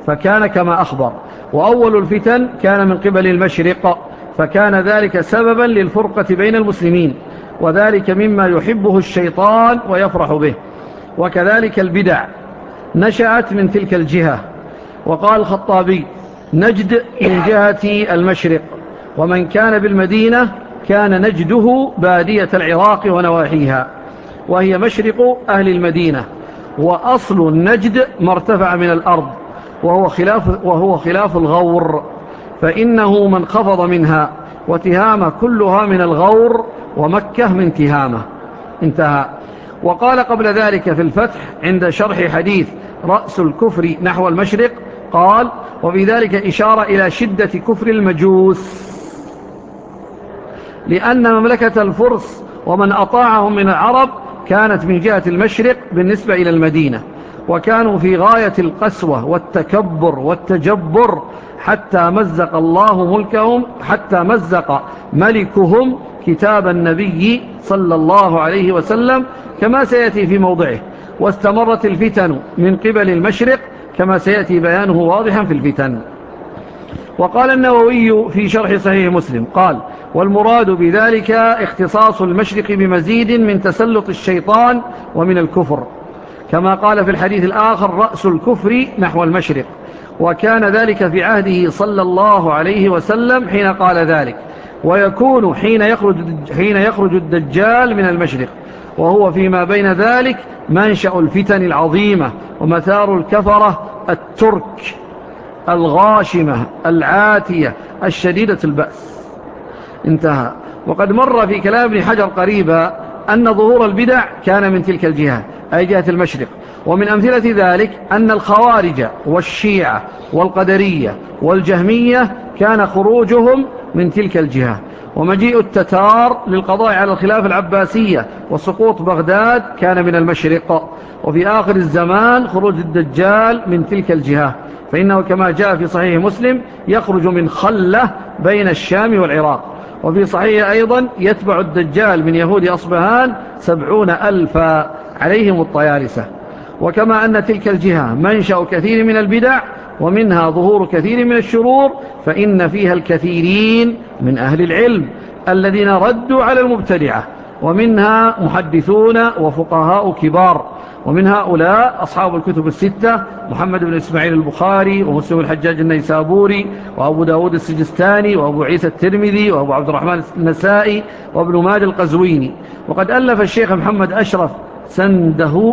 فكان كما أخبر. وأول الفتن كان من قبل المشرق، فكان ذلك سببا للفرقة بين المسلمين، وذلك مما يحبه الشيطان ويفرح به. وكذلك البدع نشأت من تلك الجهة. وقال الخطابي: نجد من جهة المشرق، ومن كان بالمدينة كان نجده بادية العراق ونواحيها، وهي مشرق أهل المدينة. وأصل النجد ما ارتفع من الأرض، وهو خلاف, وهو خلاف الغور، فإنه من خفض منها، وتهامة كلها من الغور، ومكة من تهامة. انتهى. وقال قبل ذلك في الفتح عند شرح حديث رأس الكفر نحو المشرق، قال: وبذلك إشارة إلى شدة كفر المجوس، لأن مملكة الفرس ومن أطاعهم من العرب كانت من جهة المشرق بالنسبة إلى المدينة، وكانوا في غاية القسوة والتكبر والتجبر، حتى مزق الله ملكهم حتى مزق ملكهم كتاب النبي صلى الله عليه وسلم، كما سيأتي في موضعه. واستمرت الفتن من قبل المشرق، كما سيأتي بيانه واضحا في الفتن. وقال النووي في شرح صحيح مسلم، قال: والمراد بذلك اختصاص المشرق بمزيد من تسلط الشيطان ومن الكفر، كما قال في الحديث الآخر: رأس الكفر نحو المشرق. وكان ذلك في عهده صلى الله عليه وسلم حين قال ذلك. ويكون حين يخرج, حين يخرج الدجال من المشرق، وهو فيما بين ذلك منشأ الفتن العظيمة ومثار الكفرة الترك الغاشمة العاتية الشديدة البأس. انتهى. وقد مر في كلام ابن حجر قريبا أن ظهور البدع كان من تلك الجهة، أي جهة المشرق. ومن أمثلة ذلك أن الخوارج والشيعة والقدرية والجهمية كان خروجهم من تلك الجهة. ومجيء التتار للقضاء على الخلافة العباسية وسقوط بغداد كان من المشرق. وفي آخر الزمان خروج الدجال من تلك الجهة، فإنه كما جاء في صحيح مسلم يخرج من خلة بين الشام والعراق. وفي صحيح أيضا يتبع الدجال من يهود أصبهان سبعون ألفا عليهم الطيالسة. وكما أن تلك الجهة منشأ كثير من البدع ومنها ظهور كثير من الشرور، فإن فيها الكثيرين من أهل العلم الذين ردوا على المبتدعة، ومنها محدثون وفقهاء كبار، ومن هؤلاء أصحاب الكتب الستة: محمد بن إسماعيل البخاري، ومسلم الحجاج النيسابوري، وأبو داود السجستاني، وأبو عيسى الترمذي، وأبو عبد الرحمن النسائي، وابن ماجه القزويني. وقد ألف الشيخ محمد أشرف سنده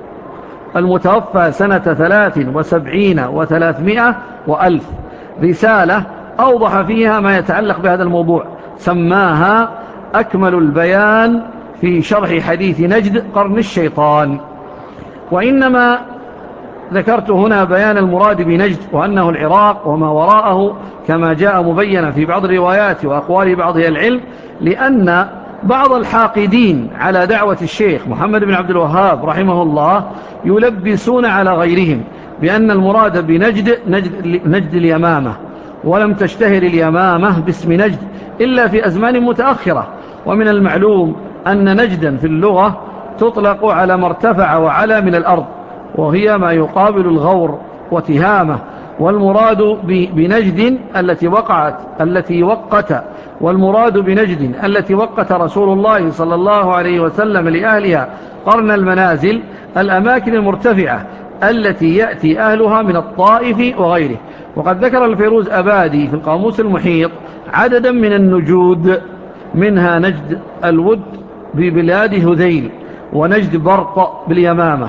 المتوفى سنة ثلاث وسبعين وثلاثمائة وألف رسالة أوضح فيها ما يتعلق بهذا الموضوع، سماها أكمل البيان في شرح حديث نجد قرن الشيطان. وإنما ذكرت هنا بيان المراد بنجد وأنه العراق وما وراءه، كما جاء مبينا في بعض الروايات وأقوال بعض العلم، لأن بعض الحاقدين على دعوة الشيخ محمد بن عبد الوهاب رحمه الله يلبسون على غيرهم بأن المراد بنجد نجد, نجد اليمامة، ولم تشتهر اليمامة باسم نجد إلا في أزمان متأخرة. ومن المعلوم أن نجدا في اللغة تطلق على ما ارتفع وعلى من الأرض، وهي ما يقابل الغور وتهامة. والمراد بنجد التي وقعت التي وقت والمراد بنجد التي وقت رسول الله صلى الله عليه وسلم لأهلها قرن المنازل، الأماكن المرتفعة التي يأتي أهلها من الطائف وغيره. وقد ذكر الفيروز أبادي في القاموس المحيط عددا من النجود، منها نجد الود ببلاد هذيل، ونجد برق باليمامة.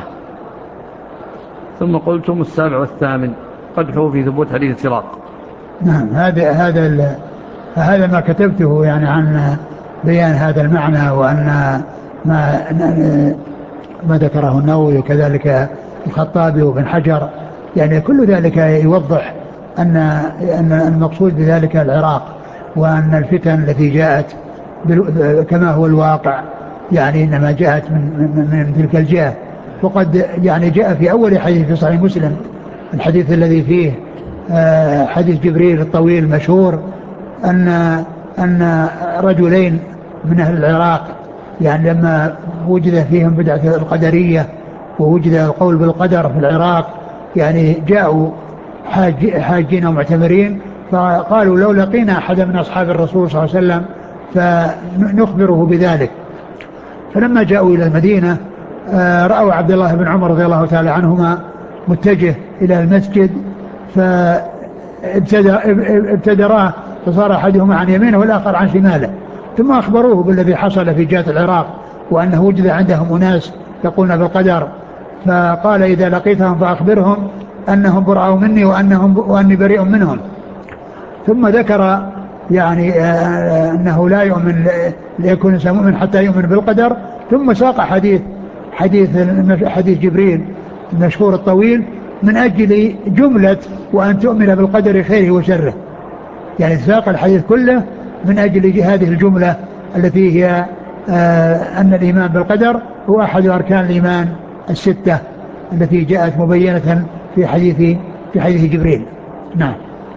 ثم قلتم السابع والثامن قدحوا في ثبوت حديث السراق. نعم، هذا هذا هذا ما كتبته يعني عن بيان هذا المعنى، وأن ما ما ذكره النووي وكذلك الخطابي وابن حجر، يعني كل ذلك يوضح أن أن المقصود بذلك العراق، وأن الفتن التي جاءت كما هو الواقع يعني إنما جاءت من, من, من تلك الجهة. وقد يعني جاء في أول حديث في صحيح مسلم الحديث الذي فيه حديث جبريل الطويل المشهور أن أن رجلين من أهل العراق يعني لما وجد فيهم بدعة القدرية ووجد القول بالقدر في العراق، يعني جاءوا حاج حاجين ومعتمرين، فقالوا لو لقينا أحدا من أصحاب الرسول صلى الله عليه وسلم فنخبره بذلك. فلما جاءوا إلى المدينة رأوا عبد الله بن عمر رضي الله تعالى عنهما متجه إلى المسجد، فابتدراه فصار أحدهما عن يمينه والآخر عن شماله، ثم أخبروه بالذي حصل في جهة العراق وأنه وجد عندهم أناس يقولون بالقدر، فقال إذا لقيتهم فأخبرهم أنهم برأوا مني وأنهم وأني بريء منهم. ثم ذكر يعني أنه لا يؤمن ليكون الإنسان مؤمن حتى يؤمن بالقدر، ثم ساق حديث حديث حديث جبريل المشهور الطويل من أجل جملة وأن تؤمن بالقدر خيره وشره، يعني ساق الحديث كله من أجل هذه الجملة التي هي أن الإيمان بالقدر هو أحد أركان الإيمان الستة التي جاءت مبينة في حديث في حديث جبريل. نعم.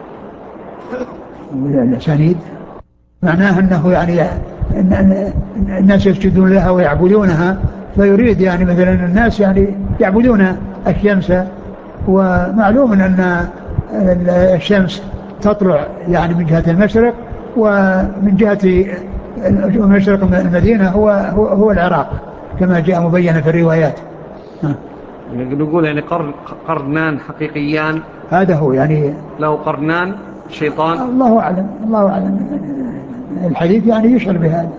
الأسانيد معناه أنه يعني الناس يسجدون لها ويعبدونها، فيريد يعني مثلا الناس يعني يعبدون الشمس، ومعلوم أن الشمس تطلع يعني من جهة المشرق، ومن جهة مشرق المدينة هو هو, هو العراق كما جاء مبينا في الروايات. نقول يعني قرن قرنان حقيقيان، هذا هو يعني له قرنان شيطان. الله أعلم الله أعلم الحديث يعني يشعر بهذا.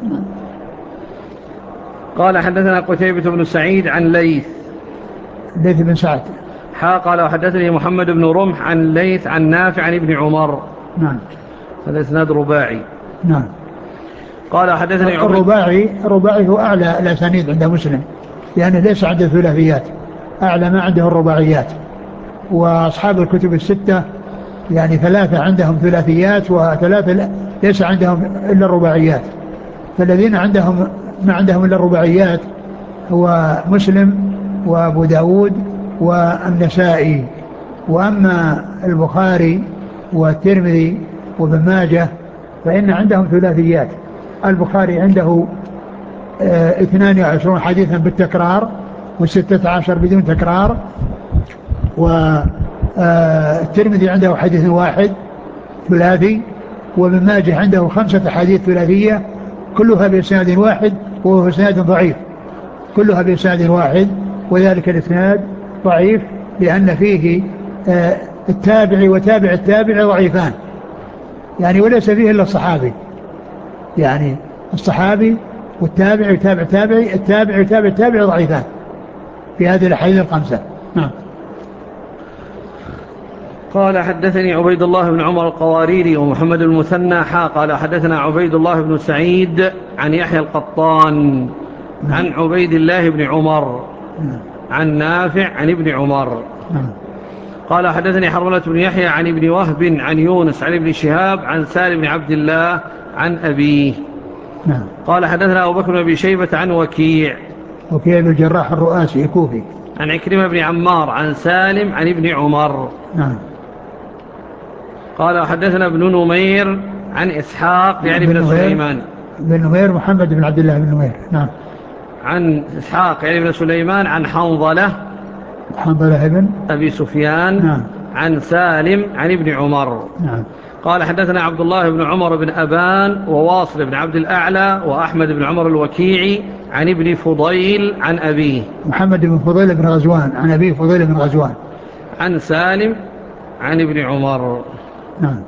قال حدثنا قتيبة بن سعيد عن ليث ليث بن سعد حا قال وحدثني محمد بن رمح عن ليث عن نافع عن ابن عمر. نعم. هذا اسناد رباعي. نعم. قال حدثني الرباعي الرباعي هو أعلى الأسانيد عند مسلم، لأنه ليس عنده ثلاثيات، أعلى ما عنده الرباعيات، وأصحاب الكتب الستة يعني ثلاثة عندهم ثلاثيات وثلاثة ليس عندهم إلا الرباعيات، فالذين عندهم ما عندهم إلا الرباعيات هو مسلم وأبو داود والنسائي. وأما البخاري والترمذي وابن ماجه فإن عندهم ثلاثيات. البخاري عنده اه اثنان وعشرون حديثا بالتكرار وستة عشر بدون تكرار، والترمذي عنده حديث واحد ثلاثي، وابن ماجه عنده خمسة حديث ثلاثية كلها بإسناد واحد وهو إسناد ضعيف، كلها بإسناد واحد، وذلك الإسناد ضعيف لأن فيه اه التابع وتابع التابع ضعيفان، يعني وليس فيه إلا الصحابي، يعني الصحابي والتابع يتابع تابعي التابع يتابع التابع ضعيفان في هذه الأحاديث الخمسة. نعم. قال حدثني عبيد الله بن عمر القواريري ومحمد المثنى حا قال حدثنا عبيد الله بن سعيد عن يحيى القطان عن عبيد الله بن عمر عن نافع عن ابن عمر قال حدثني حرملة بن يحيى عن ابن وهب عن يونس عن ابن شهاب عن سالم بن عبد الله عن أبيه. قال حدثنا أبو بكر بن أبي شيبة عن وكيع وكيع بن الجراح الرؤاسي الكوفي عن عكرمة بن عمار عن سالم عن ابن عمر. نعم. قال حدثنا ابن نمير عن إسحاق يعني ابن سليمان بن نمير محمد بن عبد الله بن نمير. نعم. عن إسحاق يعني ابن سليمان عن حنظلة حنظلة ابن أبي سفيان. نعم. عن سالم عن ابن عمر. نعم. قال حدثنا عبد الله بن عمر بن أبان وواصل بن عبد الأعلى وأحمد بن عمر الوكيعي عن ابن فضيل عن أبيه محمد بن فضيل بن غزوان عن أبيه فضيل بن غزوان عن سالم عن ابن عمر. نعم.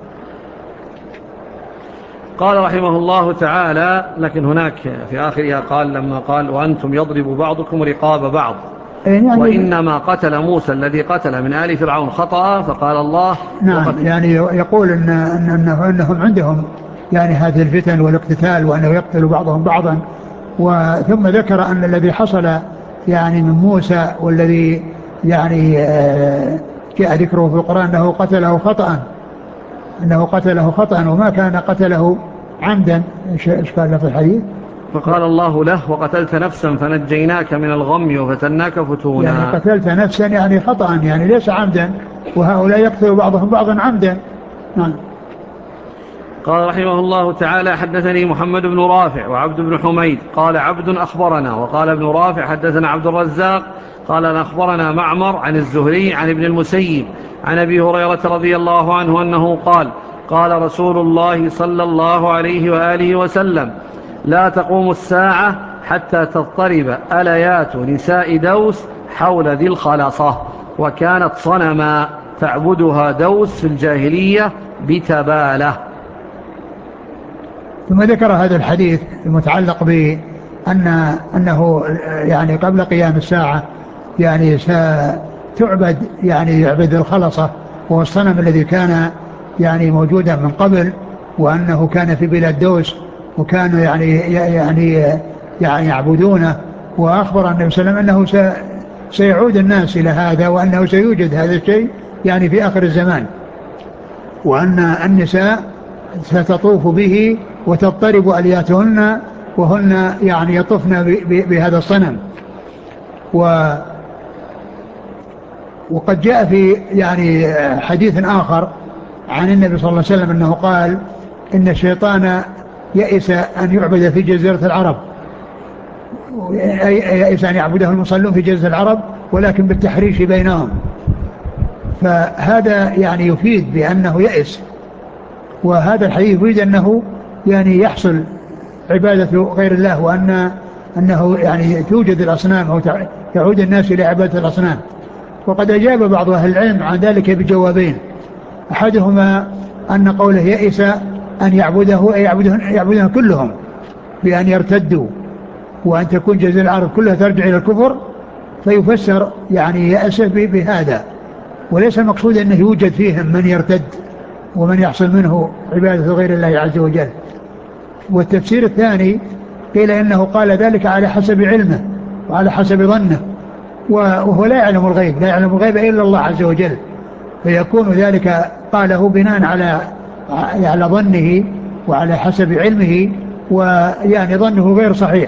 قال رحمه الله تعالى لكن هناك في آخرها قال لما قال وأنتم يضرب بعضكم رقاب بعض يعني وإنما قتل موسى الذي قتل من آل فرعون خطأ فقال الله. نعم. يعني يقول إن إن إنه إنهم عندهم يعني هذه الفتن والاقتتال وأنه يقتل بعضهم بعضا، وثم ذكر أن الذي حصل يعني من موسى والذي يعني جاء ذكره في القرآن أنه قتله خطأ أنه قتله خطأ وما كان قتله عمدا. إيش قال في الحديث؟ فقال الله له وقتلت نفسا فنجيناك من الغم وفتناك فتونا. يعني قتلت نفسا يعني خطأ يعني ليس عمدا، وهؤلاء يقتل بعضهم بعضا عمدا. نعم. قال رحمه الله تعالى حدثني محمد بن رافع وعبد بن حميد قال عبد أخبرنا وقال ابن رافع حدثنا عبد الرزاق قال أخبرنا معمر عن الزهري عن ابن المسيب عن أبي هريرة رضي الله عنه أنه قال قال رسول الله صلى الله عليه وآله وسلم لا تقوم الساعة حتى تضطرب أليات نساء دوس حول ذي الخلصة وكانت صنما تعبدها دوس في الجاهلية بتبالة. ثم ذكر هذا الحديث المتعلق بأن أنه يعني قبل قيام الساعة يعني ستعبد يعني يعبد الخلصة وهو الصنم الذي كان يعني موجودا من قبل وأنه كان في بلاد دوس وكانوا يعني يعني يعني يعبدونه. وأخبر النبي صلى الله عليه وسلم أنه سيعود الناس إلى هذا وأنه سيوجد هذا الشيء يعني في آخر الزمان وأن النساء ستطوف به وتضطرب ألياتهن وهن يعني يطفن بهذا الصنم. و وقد جاء في يعني حديث آخر عن النبي صلى الله عليه وسلم أنه قال إن الشيطان يئس أن يعبد في جزيرة العرب، يئس أن يعبده المصلون في جزيرة العرب ولكن بالتحريش بينهم. فهذا يعني يفيد بأنه يئس، وهذا الحديث يفيد أنه يعني يحصل عبادة غير الله وأن أنه يعني توجد الأصنام أو يعود الناس إلى عبادة الأصنام. وقد أجاب بعض أهل العلم عن ذلك بجوابين، أحدهما أن قوله يئس أن يعبده أي يعبدهم, يعبدهم كلهم بأن يرتدوا وأن تكون جزيرة العرب كلها ترجع إلى الكفر، فيفسر يعني يأس بهذا، وليس المقصود أنه يوجد فيهم من يرتد ومن يحصل منه عبادة غير الله عز وجل. والتفسير الثاني قيل إنه قال ذلك على حسب علمه وعلى حسب ظنه، وهو لا يعلم الغيب، لا يعلم الغيب إلا الله عز وجل، فيكون ذلك قاله بناء على على ظنه وعلى حسب علمه، ويعني ظنه غير صحيح.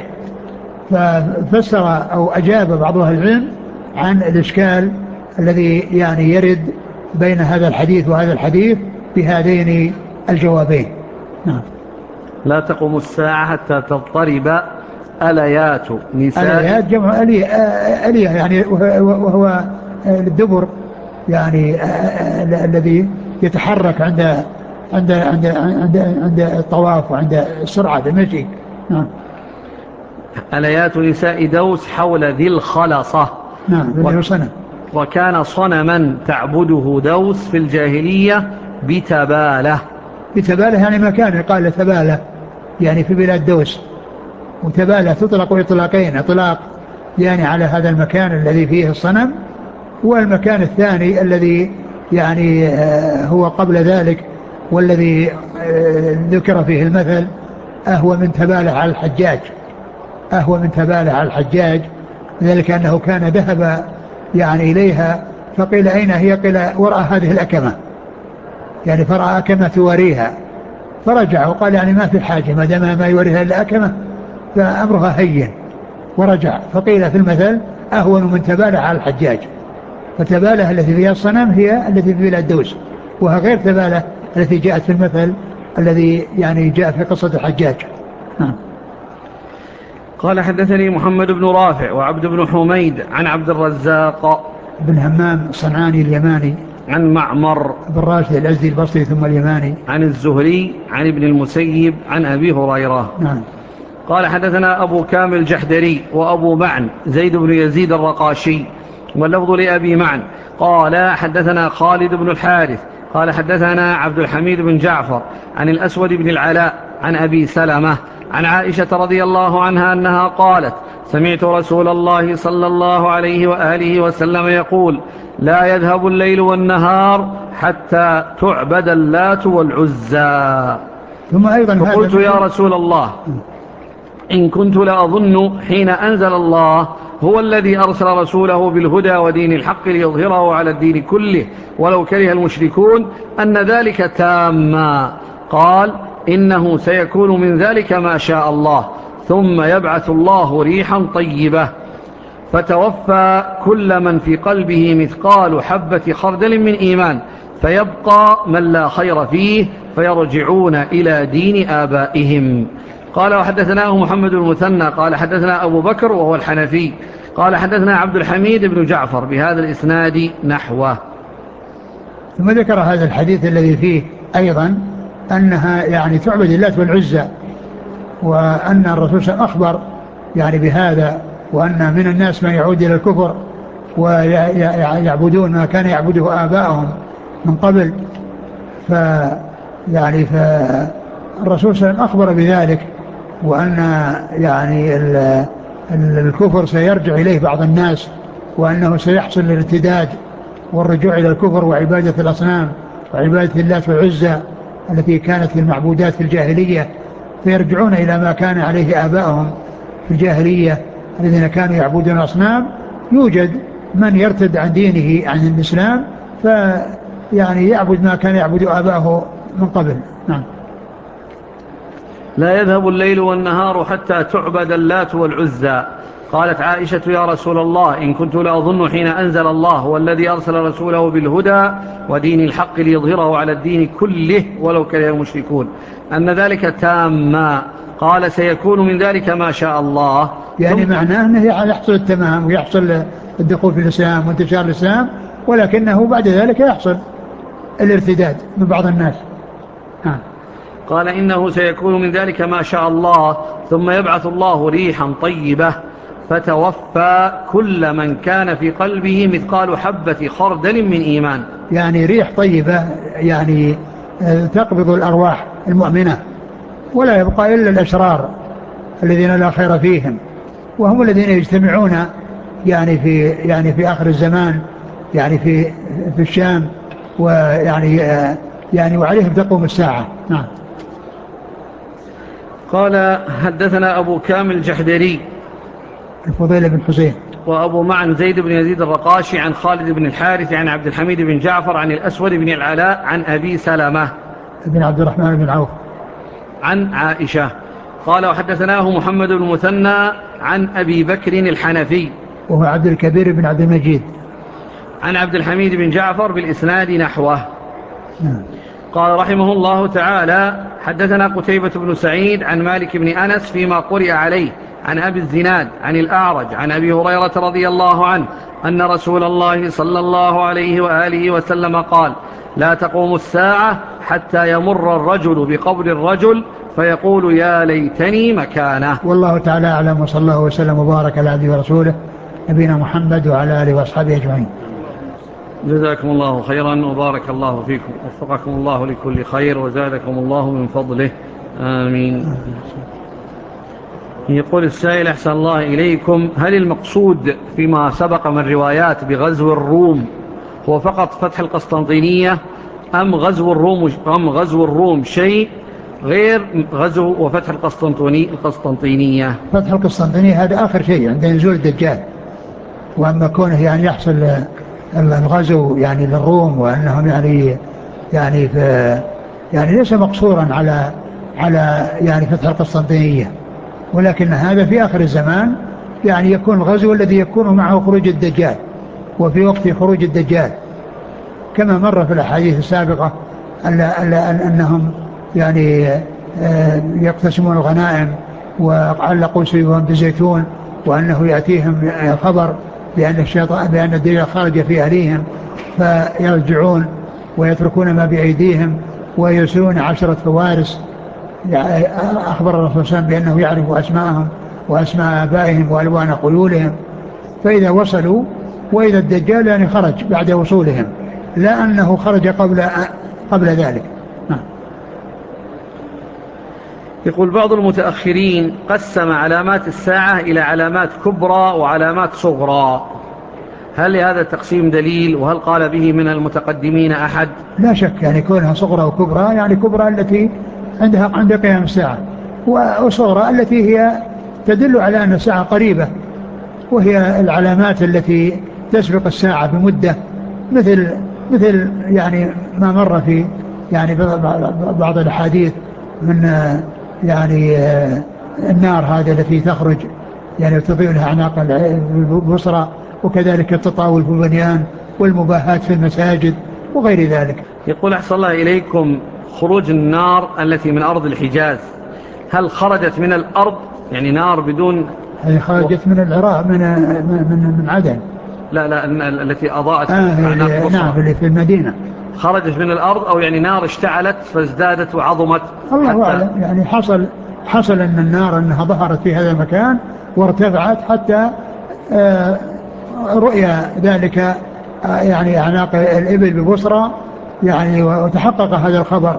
ففسر أو أجاب بعض أهل العلم عن الإشكال الذي يعني يرد بين هذا الحديث وهذا الحديث بهذين الجوابين. نعم. لا تقوم الساعة حتى تضطرب أليات نساء. أليات جمع ألية, ألية يعني وهو الدبر يعني الذي يتحرك عند عند عند عند عند الطواف وعند السرعة المشي. نعم. أليات نساء دوس حول ذي الخلصة. نعم. و... صنم. وكان صنما تعبده دوس في الجاهلية بتبالة. بتبالة يعني مكان قال تبالة يعني في بلاد دوس، وتبالة تطلق إطلاقين، إطلاق يعني على هذا المكان الذي فيه الصنم، والمكان الثاني الذي يعني هو قبل ذلك والذي ذكر فيه المثل أهوى من تبالة على الحجاج، أهوى من تبالة على الحجاج، ذلك أنه كان ذهب يعني إليها فقيل أين هي؟ قيل وراء هذه الأكمة، يعني فرأى أكمة تواريها فرجع وقال يعني ما في حاجة ما دام ما يوريها إلا أكمة فأمرها هين، ورجع. فقيل في المثل أهون من تبالة على الحجاج، فتبالة التي فيها الصنم هي التي في بلاد دوس، وها غير تبالة التي جاءت في المثل الذي يعني جاء في قصة الحجاج. نعم. قال حدثني محمد بن رافع وعبد بن حميد عن عبد الرزاق بن همام الصنعاني اليماني عن معمر بن راشد الأزدي البصري ثم اليماني عن الزهري عن ابن المسيب عن أبي هريرة. نعم. قال حدثنا أبو كامل الجحدري وأبو معن زيد بن يزيد الرقاشي واللفظ لأبي معن قال حدثنا خالد بن الحارث قال حدثنا عبد الحميد بن جعفر عن الأسود بن العلاء عن أبي سلمة عن عائشة رضي الله عنها أنها قالت سمعت رسول الله صلى الله عليه وآله وسلم يقول لا يذهب الليل والنهار حتى تعبد اللات والعزى. ثم أيضا فقلت يا رسول الله إن كنت لأظن حين أنزل الله هو الذي أرسل رسوله بالهدى ودين الحق ليظهره على الدين كله ولو كره المشركون أن ذلك تاما. قال إنه سيكون من ذلك ما شاء الله ثم يبعث الله ريحا طيبة فتوفى كل من في قلبه مثقال حبة خردل من إيمان فيبقى من لا خير فيه فيرجعون إلى دين آبائهم. قال وحدثناه محمد المثنى قال حدثنا أبو بكر وهو الحنفي قال حدثنا عبد الحميد بن جعفر بهذا الإسناد نحوه. ثم ذكر هذا الحديث الذي فيه أيضا أنها يعني تعبد اللات والعزى، وأن الرسول صلى الله عليه وسلم أخبر يعني بهذا، وأن من الناس من يعود إلى الكفر ويعبدون ما كان يعبده آباءهم من قبل. ف يعني فالرسول صلى الله عليه وسلم أخبر بذلك، وأن يعني الكفر سيرجع إليه بعض الناس، وأنه سيحصل الارتداد والرجوع إلى الكفر وعبادة الأصنام وعبادة اللات والعزى التي كانت المعبودات في الجاهلية، فيرجعون إلى ما كان عليه آباءهم في الجاهلية الذين كانوا يعبدون الأصنام. يوجد من يرتد عن دينه عن الإسلام فيعني يعبد ما كان يعبد آباءه من قبل. نعم. لا يذهب الليل والنهار حتى تعبد اللات والعزى. قالت عائشة يا رسول الله إن كنت لأظن حين أنزل الله والذي أرسل رسوله بالهدى ودين الحق ليظهره على الدين كله ولو كره المشركون أن ذلك تاما. قال سيكون من ذلك ما شاء الله. يعني معناه أنه يحصل التمام ويحصل الدخول في الإسلام وانتشار الإسلام، ولكنه بعد ذلك يحصل الارتداد من بعض الناس. ها. قال إنه سيكون من ذلك ما شاء الله ثم يبعث الله ريحا طيبة فتوفى كل من كان في قلبه مثقال حبة خردل من إيمان. يعني ريح طيبة يعني تقبض الأرواح المؤمنة، ولا يبقى إلا الأشرار الذين لا خير فيهم، وهم الذين يجتمعون يعني في يعني في آخر الزمان يعني في في الشام، ويعني يعني وعليهم تقوم الساعة. نعم. قال حدثنا أبو كامل الجحدري الفضيل بن حسين، وأبو معن زيد بن يزيد الرقاشي عن خالد بن الحارث عن عبد الحميد بن جعفر عن الأسود بن العلاء عن أبي سلمة بن عبد الرحمن بن عوف عن عائشة قال وحدثناه محمد بن المثنى عن أبي بكر الحنفي وهو عبد الكبير بن عبد المجيد عن عبد الحميد بن جعفر بالإسناد نحوه. نعم. قال رحمه الله تعالى حدثنا قتيبة بن سعيد عن مالك بن أنس فيما قرئ عليه عن أبي الزناد عن الأعرج عن أبي هريرة رضي الله عنه أن رسول الله صلى الله عليه وآله وسلم قال لا تقوم الساعة حتى يمر الرجل بقبر الرجل فيقول يا ليتني مكانه. والله تعالى أعلم، وصلى الله وسلم وبارك على عبده ورسوله نبينا محمد وعلى آله وأصحابه أجمعين. جزاكم الله خيرا وبارك الله فيكم، وفقكم الله لكل خير وزادكم الله من فضله، آمين. يقول السائل أحسن الله إليكم، هل المقصود فيما سبق من روايات بغزو الروم هو فقط فتح القسطنطينية أم غزو الروم, أم غزو الروم شيء غير غزو وفتح القسطنطينية؟ فتح القسطنطينية هذا آخر شيء عند نزول الدجال، وأما كونه يعني يحصل الغزو يعني للروم وأنهم يعني يعني في يعني ليس مقصورا على على يعني فتح القسطنطينية، ولكن هذا في آخر الزمان يعني يكون الغزو الذي يكون معه خروج الدجال، وفي وقت خروج الدجال كما مر في الأحاديث السابقة أنهم يعني يقتسمون الغنائم وعلقوا سيوفهم بزيتون، وأنه يأتيهم خبر بأن الشيطان بأن الدجال خرج في أهليهم فيرجعون ويتركون ما بأيديهم ويرسلون عشرة فوارس. أخبر الرسول صلى الله عليه وسلم بأنه يعرف أسماءهم وأسماء آبائهم وألوان خيولهم، فإذا وصلوا وإذا الدجال يعني خرج بعد وصولهم، لا أنه خرج قبل قبل ذلك. يقول بعض المتأخرين قسم علامات الساعة إلى علامات كبرى وعلامات صغرى، هل لهذا التقسيم دليل؟ وهل قال به من المتقدمين أحد؟ لا شك يعني كونها صغرى وكبرى، يعني كبرى التي عندها عند قيام الساعة، وصغرى التي هي تدل على أن الساعة قريبة، وهي العلامات التي تسبق الساعة بمدة، مثل مثل يعني ما مر في يعني بعض الحديث من يعني النار هذه التي تخرج يعني تضيء لها أعناق البصرة، وكذلك التطاول في البنيان والمباهات في المساجد وغير ذلك. يقول أحسن الله إليكم، خروج النار التي من أرض الحجاز هل خرجت من الأرض يعني نار بدون؟ هي خرجت من العراق من من من عدن. لا لا التي أضاءت آه أعناق البصرة. نعم اللي في المدينة. خرجت من الأرض أو يعني نار اشتعلت فازدادت وعظمت؟ الله أعلم. يعني حصل حصل أن النار أنها ظهرت في هذا المكان وارتفعت حتى آه رؤيا ذلك آه يعني أعناق الإبل ببصرى يعني، وتحقق هذا الخبر.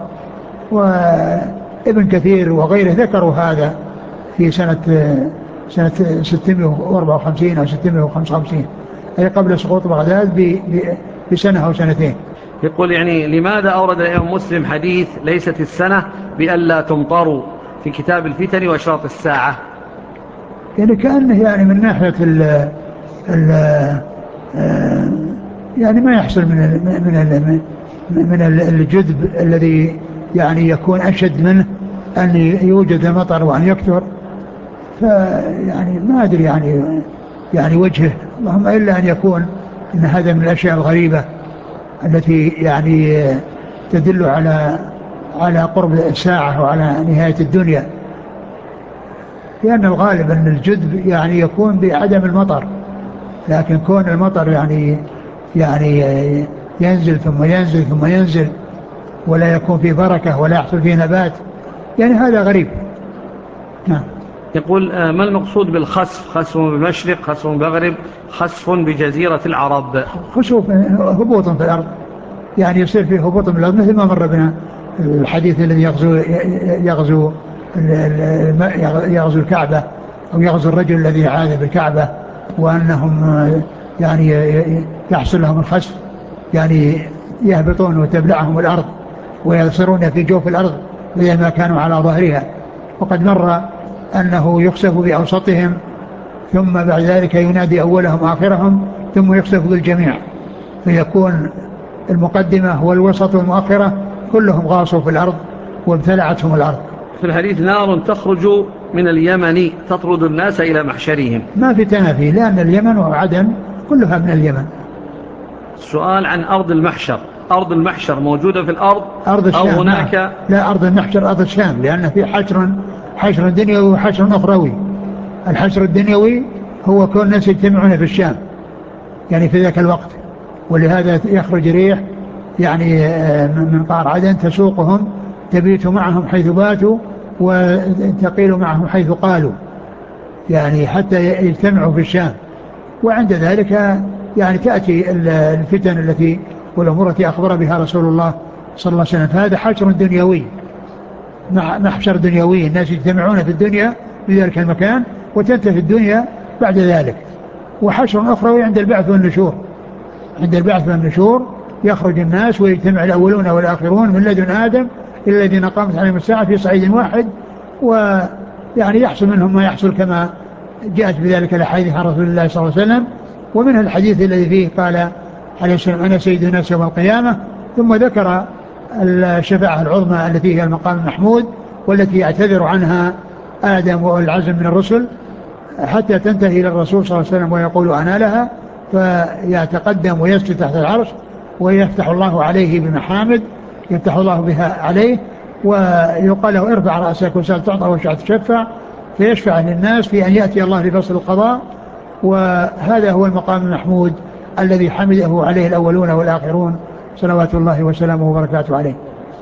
وابن كثير وغيره ذكروا هذا في سنة سنة ستمائة وأربعة وخمسين أو ستمائة وخمسة وخمسين، أي قبل سقوط بغداد بسنة أو سنتين. يقول يعني لماذا أورد الإمام مسلم حديث ليست السنة بألا تمطروا في كتاب الفتن وأشراط الساعة؟ يعني كأنه يعني من ناحية ال ال يعني ما يحصل من ال من ال من الجذب الذي يعني يكون أشد منه أن يوجد مطر وأن يكثر. فيعني ما أدري يعني يعني وجهه، اللهم إلا أن يكون إن هذا من الأشياء الغريبة التي يعني تدل على على قرب الساعة وعلى نهاية الدنيا، لأن الغالب أن الجذب يعني يكون بعدم المطر، لكن كون المطر يعني يعني ينزل ثم ينزل ثم ينزل ولا يكون فيه بركة ولا يحصل فيه نبات، يعني هذا غريب. نعم. يقول ما المقصود بالخسف؟ خسف بالمشرق، خسف بالمغرب، خسف بجزيرة العرب؟ خسوف هبوط في الأرض، يعني يصير فيه هبوط من الأرض، مثل ما مر بنا الحديث الذي يغزو يغزو يغزو الكعبة أو يغزو الرجل الذي عاذ بالكعبة وأنهم يعني يحصل لهم الخسف، يعني يهبطون وتبلعهم الأرض ويصيرون في جوف الأرض بدل ما كانوا على ظهرها. وقد مر أنه يخسف بأوسطهم ثم بعد ذلك ينادي أولهم آخرهم ثم يخسف بالجميع، فيكون المقدمة والوسط والمؤخرة كلهم غاصوا في الأرض وابتلعتهم الأرض. في الحديث نار تخرج من اليمن تطرد الناس إلى محشرهم. ما في تنافي، لأن اليمن وعدن كلها من اليمن. سؤال عن أرض المحشر، أرض المحشر موجودة في الأرض أرض الشام؟ أو هناك؟ لا, لا أرض المحشر أرض الشام، لأن في حشر حشر دنيوي وحشر أخروي. الحشر الدنيوي هو كون الناس يجتمعون في الشام يعني في ذاك الوقت، ولهذا يخرج ريح يعني من قار عدن تسوقهم، تبيت معهم حيث باتوا وتقيل معهم حيث قالوا، يعني حتى يجتمعوا في الشام. وعند ذلك يعني تأتي الفتن التي والأمور التي أخبر بها رسول الله صلى الله عليه وسلم. فهذا حشر دنيوي، محشر دنيوي، الناس يجتمعون في الدنيا في ذلك المكان وتنتهي الدنيا بعد ذلك. وحشر أخروي عند البعث والنشور، عند البعث والنشور يخرج الناس ويجتمع الأولون والآخرون من لدن آدم إلى الذين قامت عليهم الساعة في صعيد واحد، ويعني يحصل منهم ما يحصل كما جاءت بذلك الأحاديث عن رسول الله صلى الله عليه وسلم. ومنها الحديث الذي فيه قال عليه السلام أنا سيد الناس يوم القيامة، ثم ذكر الشفاعة العظمى التي هي المقام المحمود والتي يعتذر عنها آدم والعزم من الرسل حتى تنتهي إلى الرسول صلى الله عليه وسلم ويقول أنا لها، فيتقدم ويسجد تحت العرش ويفتح الله عليه بمحامد يفتح الله بها عليه، ويقال له ارفع رأسك وسأل تعطى واشفع تشفع، فيشفع للناس في أن يأتي الله لفصل القضاء. وهذا هو المقام المحمود الذي حمده عليه الأولون والآخرون صلوات الله وسلامه وبركاته عليه.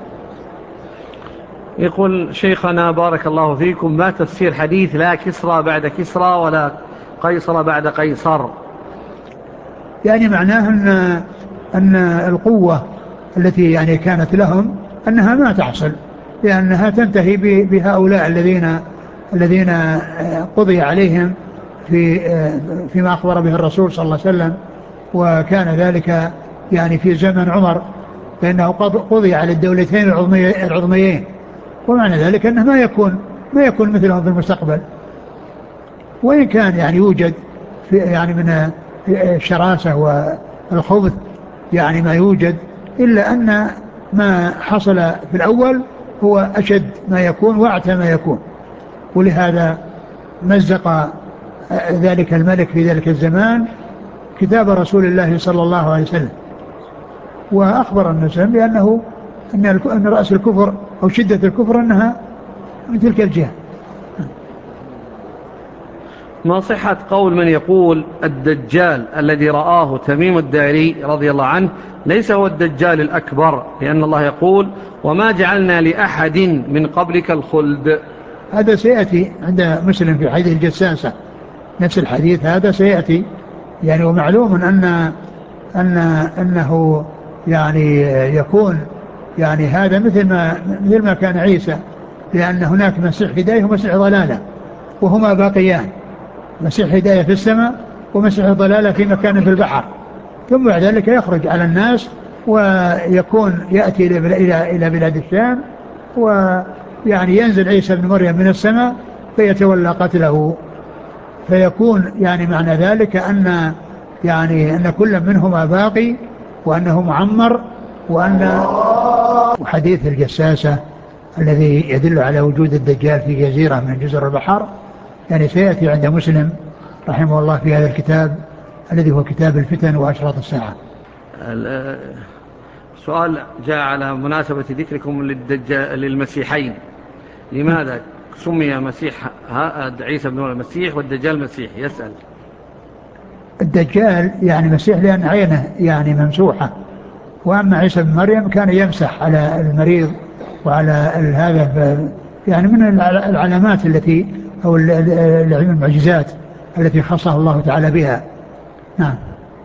يقول شيخنا بارك الله فيكم ما تفسير حديث لا كسرى بعد كسرى ولا قيصر بعد قيصر؟ يعني معناه أن, أن القوة التي يعني كانت لهم أنها ما تحصل، لأنها تنتهي بهؤلاء الذين الذين قضي عليهم في فيما أخبر به الرسول صلى الله عليه وسلم. وكان ذلك يعني في زمن عمر، فإنه قضي على الدولتين العظميين، ومعنى ذلك أنه ما يكون ما يكون مثلهم في المستقبل. وإن كان يعني يوجد في يعني من الشراسة والخبث يعني ما يوجد، إلا أن ما حصل في الأول هو أشد ما يكون وأعتى ما يكون. ولهذا مزق ذلك الملك في ذلك الزمان كتاب رسول الله صلى الله عليه وسلم، وأخبر الناس بأنه أن رأس الكفر أو شدة الكفر أنها من تلك الجهة. ما صحة قول من يقول الدجال الذي رآه تميم الداري رضي الله عنه ليس هو الدجال الأكبر، لأن الله يقول وما جعلنا لأحد من قبلك الخلد؟ هذا سيأتي عند مسلم في حديث الجساسة، نفس الحديث هذا سيأتي يعني. ومعلوم أن أن أنه يعني يكون يعني هذا مثل ما مثل ما كان عيسى، لأن هناك مسيح هداية ومسيح ضلالة وهما باقيان، مسيح هداية في السماء ومسيح ضلالة في مكان في البحر، ثم بعد ذلك يخرج على الناس ويكون يأتي إلى إلى بلاد الشام، ويعني ينزل عيسى بن مريم من السماء فيتولى قتله. فيكون يعني معنى ذلك أن يعني أن كل منهما باقي وأنه معمر. وأن حديث الجساسة الذي يدل على وجود الدجال في جزيرة من جزر البحر يعني سيأتي عند مسلم رحمه الله في هذا الكتاب الذي هو كتاب الفتن وأشراط الساعة. سؤال جاء على مناسبة ذكركم للدجال للمسيحين، لماذا سمي مسيح عيسى بن مريم مسيح والدجال مسيح؟ يسأل. الدجال يعني مسيح لأن عينه يعني ممسوحة، وأما عيسى بن مريم كان يمسح على المريض وعلى هذا يعني من العلامات التي أو المعجزات التي خصه الله تعالى بها. نعم.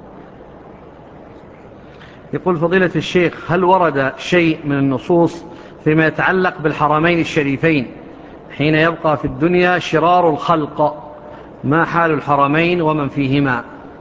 يقول فضيلة الشيخ هل ورد شيء من النصوص فيما يتعلق بالحرمين الشريفين حين يبقى في الدنيا شرار الخلق، ما حال الحرمين ومن فيهما؟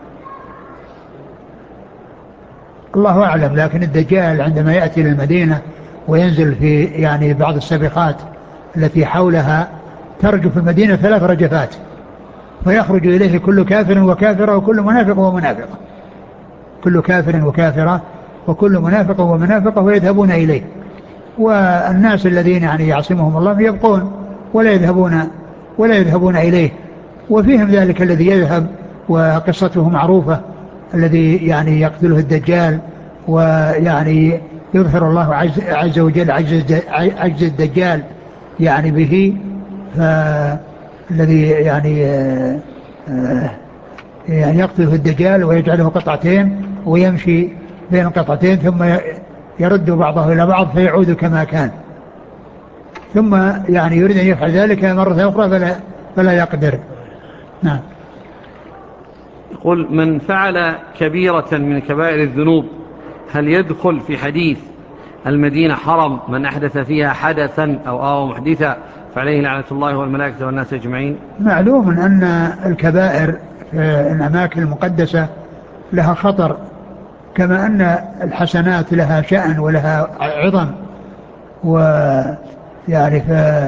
الله أعلم، لكن الدجال عندما يأتي للمدينة وينزل في يعني بعض السابقات التي حولها ترجف المدينة ثلاث رجفات، فيخرج إليه كل كافر وكافرة وكل منافق ومنافقة، كل كافر وكافرة وكل منافق ومنافقة ويذهبون إليه، والناس الذين يعني يعصمهم الله يبقون ولا يذهبون ولا يذهبون إليه. وفيهم ذلك الذي يذهب وقصته معروفة، الذي يعني يقتله الدجال ويعني يظهر الله عز, عز وجل عجز, عجز الدجال يعني به، فالذي يعني يعني يقتله الدجال ويجعله قطعتين ويمشي بين القطعتين ثم يرد بعضه إلى بعض فيعود كما كان، ثم يعني يريد أن يفعل ذلك مرة أخرى فلا, فلا يقدر. نعم. يقول من فعل كبيرة من كبائر الذنوب هل يدخل في حديث المدينة حرم من أحدث فيها حدثا أو آوى محدثا فعليه لعنة الله والملائكة والناس أجمعين؟ معلوم أن الكبائر في الأماكن المقدسة لها خطر، كما أن الحسنات لها شأن ولها عظم، ويعني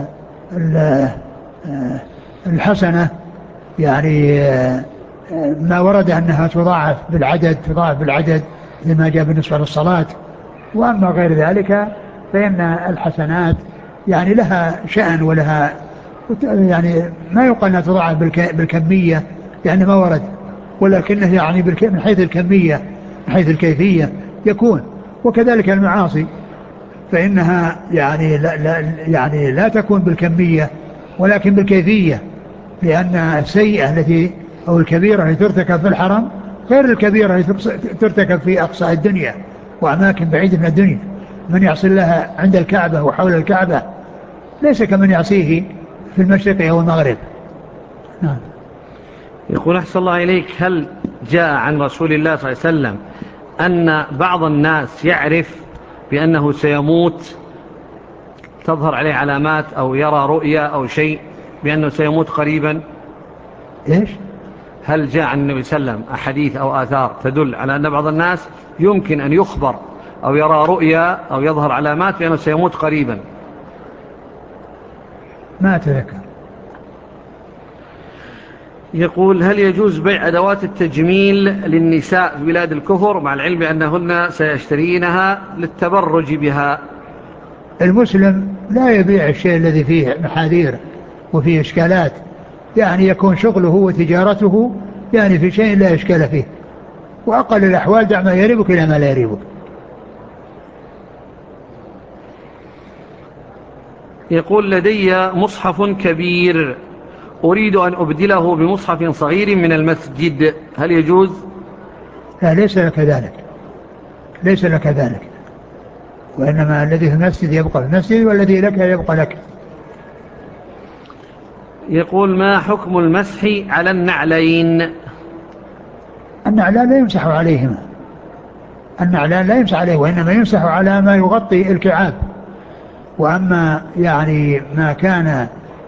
فالحسنة يعني ما ورد أنها تضاعف بالعدد تضاعف بالعدد لما جاء بالنسبة للصلاة. وأما غير ذلك فإن الحسنات يعني لها شأن ولها يعني ما يقال أنها تضاعف بالكمية يعني ما ورد، ولكنه يعني من حيث الكمية من حيث الكيفية يكون. وكذلك المعاصي فإنها يعني لا, لا يعني لا تكون بالكمية ولكن بالكيفية، لأن السيئة التي أو الكبيرة التي ترتكب في الحرم غير الكبيرة التي ترتكب في أقصى الدنيا وأماكن بعيدة من الدنيا. من يعصي الله عند الكعبة وحول الكعبة ليس كمن يعصيه في المشرق أو المغرب. نعم. يقول أحسن الله إليك هل جاء عن رسول الله صلى الله عليه وسلم أن بعض الناس يعرف بأنه سيموت، تظهر عليه علامات أو يرى رؤيا أو شيء بأنه سيموت قريبا؟ إيش؟ هل جاء عن النبي صلى الله عليه وسلم أحاديث أو آثار تدل على أن بعض الناس يمكن أن يخبر أو يرى رؤيا أو يظهر علامات بأنه سيموت قريبا؟ ما أتذكر. يقول هل يجوز بيع أدوات التجميل للنساء في بلاد الكفر مع العلم أنهن سيشترينها للتبرج بها؟ المسلم لا يبيع الشيء الذي فيه محاذير وفيه إشكالات، يعني يكون شغله وتجارته يعني في شيء لا إشكال فيه، وأقل الأحوال دع ما يريبك إلى ما لا يريبك. يقول لدي مصحف كبير أريد أن أبدله بمصحف صغير من المسجد، هل يجوز؟ لا، ليس لك ذلك، ليس لك ذلك، وإنما الذي في المسجد يبقى في المسجد، والذي لك يبقى لك. يقول: ما حكم المسح على النعلين؟ النعلان لا يمسح عليهما، النعلان لا يمسح عليه، وإنما يمسح على ما يغطي الكعاب. وأما يعني ما كان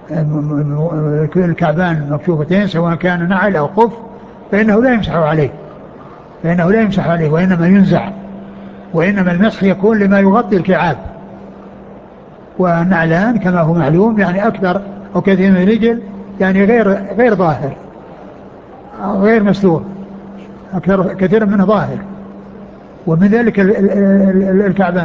الكعبان مكشوفتين سواء كان نعل أو خف فإنه لا يمسح عليه، فإنه لا يمسح عليه وإنما ينزع، وإنما المسح يكون لما يغطي الكعاب. والنعلان كما هو معلوم يعني أكثر أو كثير من الرجل يعني غير غير ظاهر، غير مستور، أكثر كثير منه ظاهر، ومن ذلك الكعبان.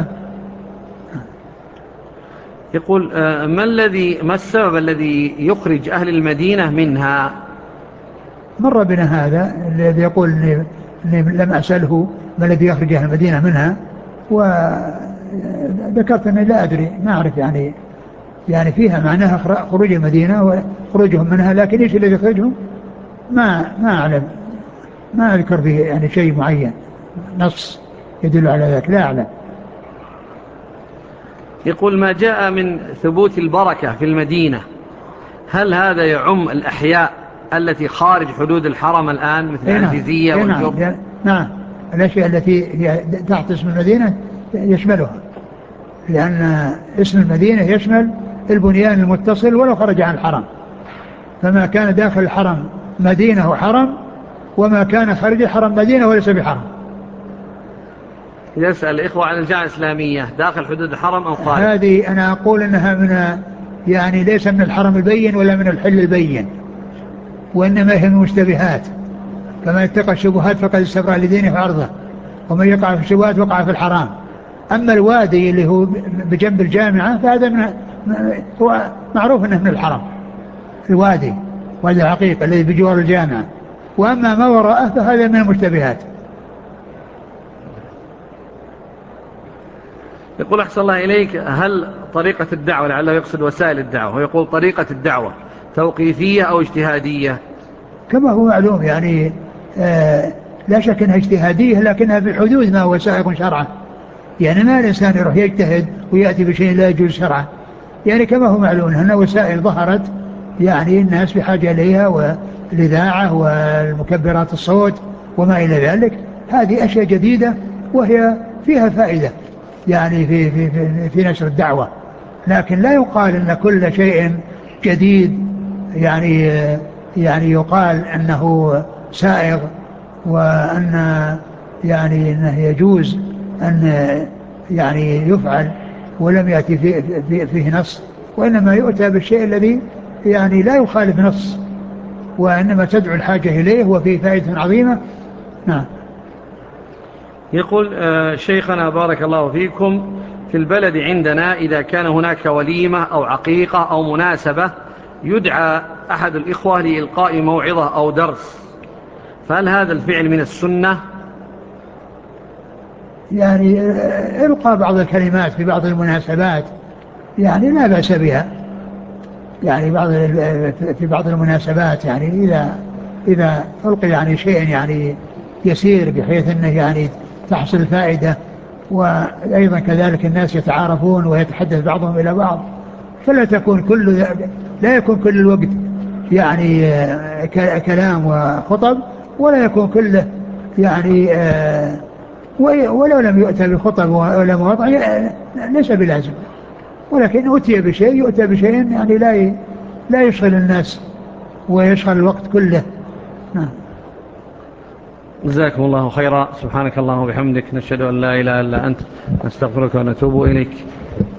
يقول: ما الذي ما السبب الذي يخرج أهل المدينة منها؟ مر بنا هذا الذي يقول إني, إني لم أسأله ما الذي يخرج أهل المدينة منها، وذكرت أني لا أدري، ما أعرف يعني يعني فيها معناها خروج المدينة وخروجهم منها، لكن إيش الذي يخرجهم ما ما أعلم، ما أذكر فيه يعني شيء معين نص يدل على ذلك، لا أعلم. يقول: ما جاء من ثبوت البركة في المدينة هل هذا يعم الأحياء التي خارج حدود الحرم الآن مثل العزيزية والجرف؟ نعم نعم، الأشياء التي هي تحت اسم المدينة يشملها، لأن اسم المدينة يشمل البنيان المتصل ولو خرج عن الحرم، فما كان داخل الحرم مدينة وحرم، وما كان خارج الحرم مدينة وليس بحرم. يسأل الإخوة عن الجامعة الإسلامية داخل حدود الحرم أو خارج؟ هذه أنا أقول أنها من يعني ليس من الحرم البين ولا من الحل البين، وإنما هي من مشتبهات، فما يتقى الشبهات فقد استبرأ لدينه في عرضه، ومن يقع في الشبهات وقع في الحرام. أما الوادي اللي هو بجنب الجامعة فهذا من هو معروف أنه من الحرم، الوادي وادي العقيق الذي بجوار الجامعة، وأما ما وراءه فهذا من المشتبهات. يقول: أحسن الله إليك، هل طريقة الدعوة، لعله يقصد وسائل الدعوة، ويقول طريقة الدعوة توقيفية أو اجتهادية؟ كما هو معلوم يعني آه لا شك أنها اجتهادية، لكنها في حدود ما هو سائغ شرعا، يعني ما الإنسان يروح يجتهد ويأتي بشيء لا يجوز شرعا، يعني كما هو معلوم أن وسائل ظهرت يعني الناس بحاجة إليها، والإذاعة والمكبرات الصوت وما إلى ذلك، هذه أشياء جديدة وهي فيها فائدة يعني في, في, في, في نشر الدعوة، لكن لا يقال أن كل شيء جديد يعني يعني يقال أنه سائغ، وأن يعني أنه يجوز أن يعني يفعل ولم يأتي فيه, فيه, فيه نص، وإنما يؤتى بالشيء الذي يعني لا يخالف نص، وإنما تدعو الحاجة إليه وفيه فائدة عظيمة. نعم. يقول: شيخنا بارك الله فيكم، في البلد عندنا إذا كان هناك وليمة أو عقيقة أو مناسبة يدعى أحد الإخوة لإلقاء موعظة أو درس، فهل هذا الفعل من السنة؟ يعني إلقاء بعض الكلمات في بعض المناسبات يعني لا بأس بها، يعني بعض في بعض المناسبات يعني إذا إذا ألقي يعني شيء يعني يسير بحيث أنه يعني تحصل الفائدة، وأيضا كذلك الناس يتعارفون ويتحدث بعضهم إلى بعض، فلا تكون كل لا يكون كل الوقت يعني كلام وخطب، ولا يكون كله يعني ولو لم يؤتى بخطب ولا مواضع ليس بلازم، ولكن أتي بشيء يؤتى بشيء يعني لا لا يشغل الناس ويشغل الوقت كله. نعم. جزاكم الله خيرا، سبحانك اللهم وبحمدك، نشهد أن لا إله إلا أنت، نستغفرك ونتوب إليك.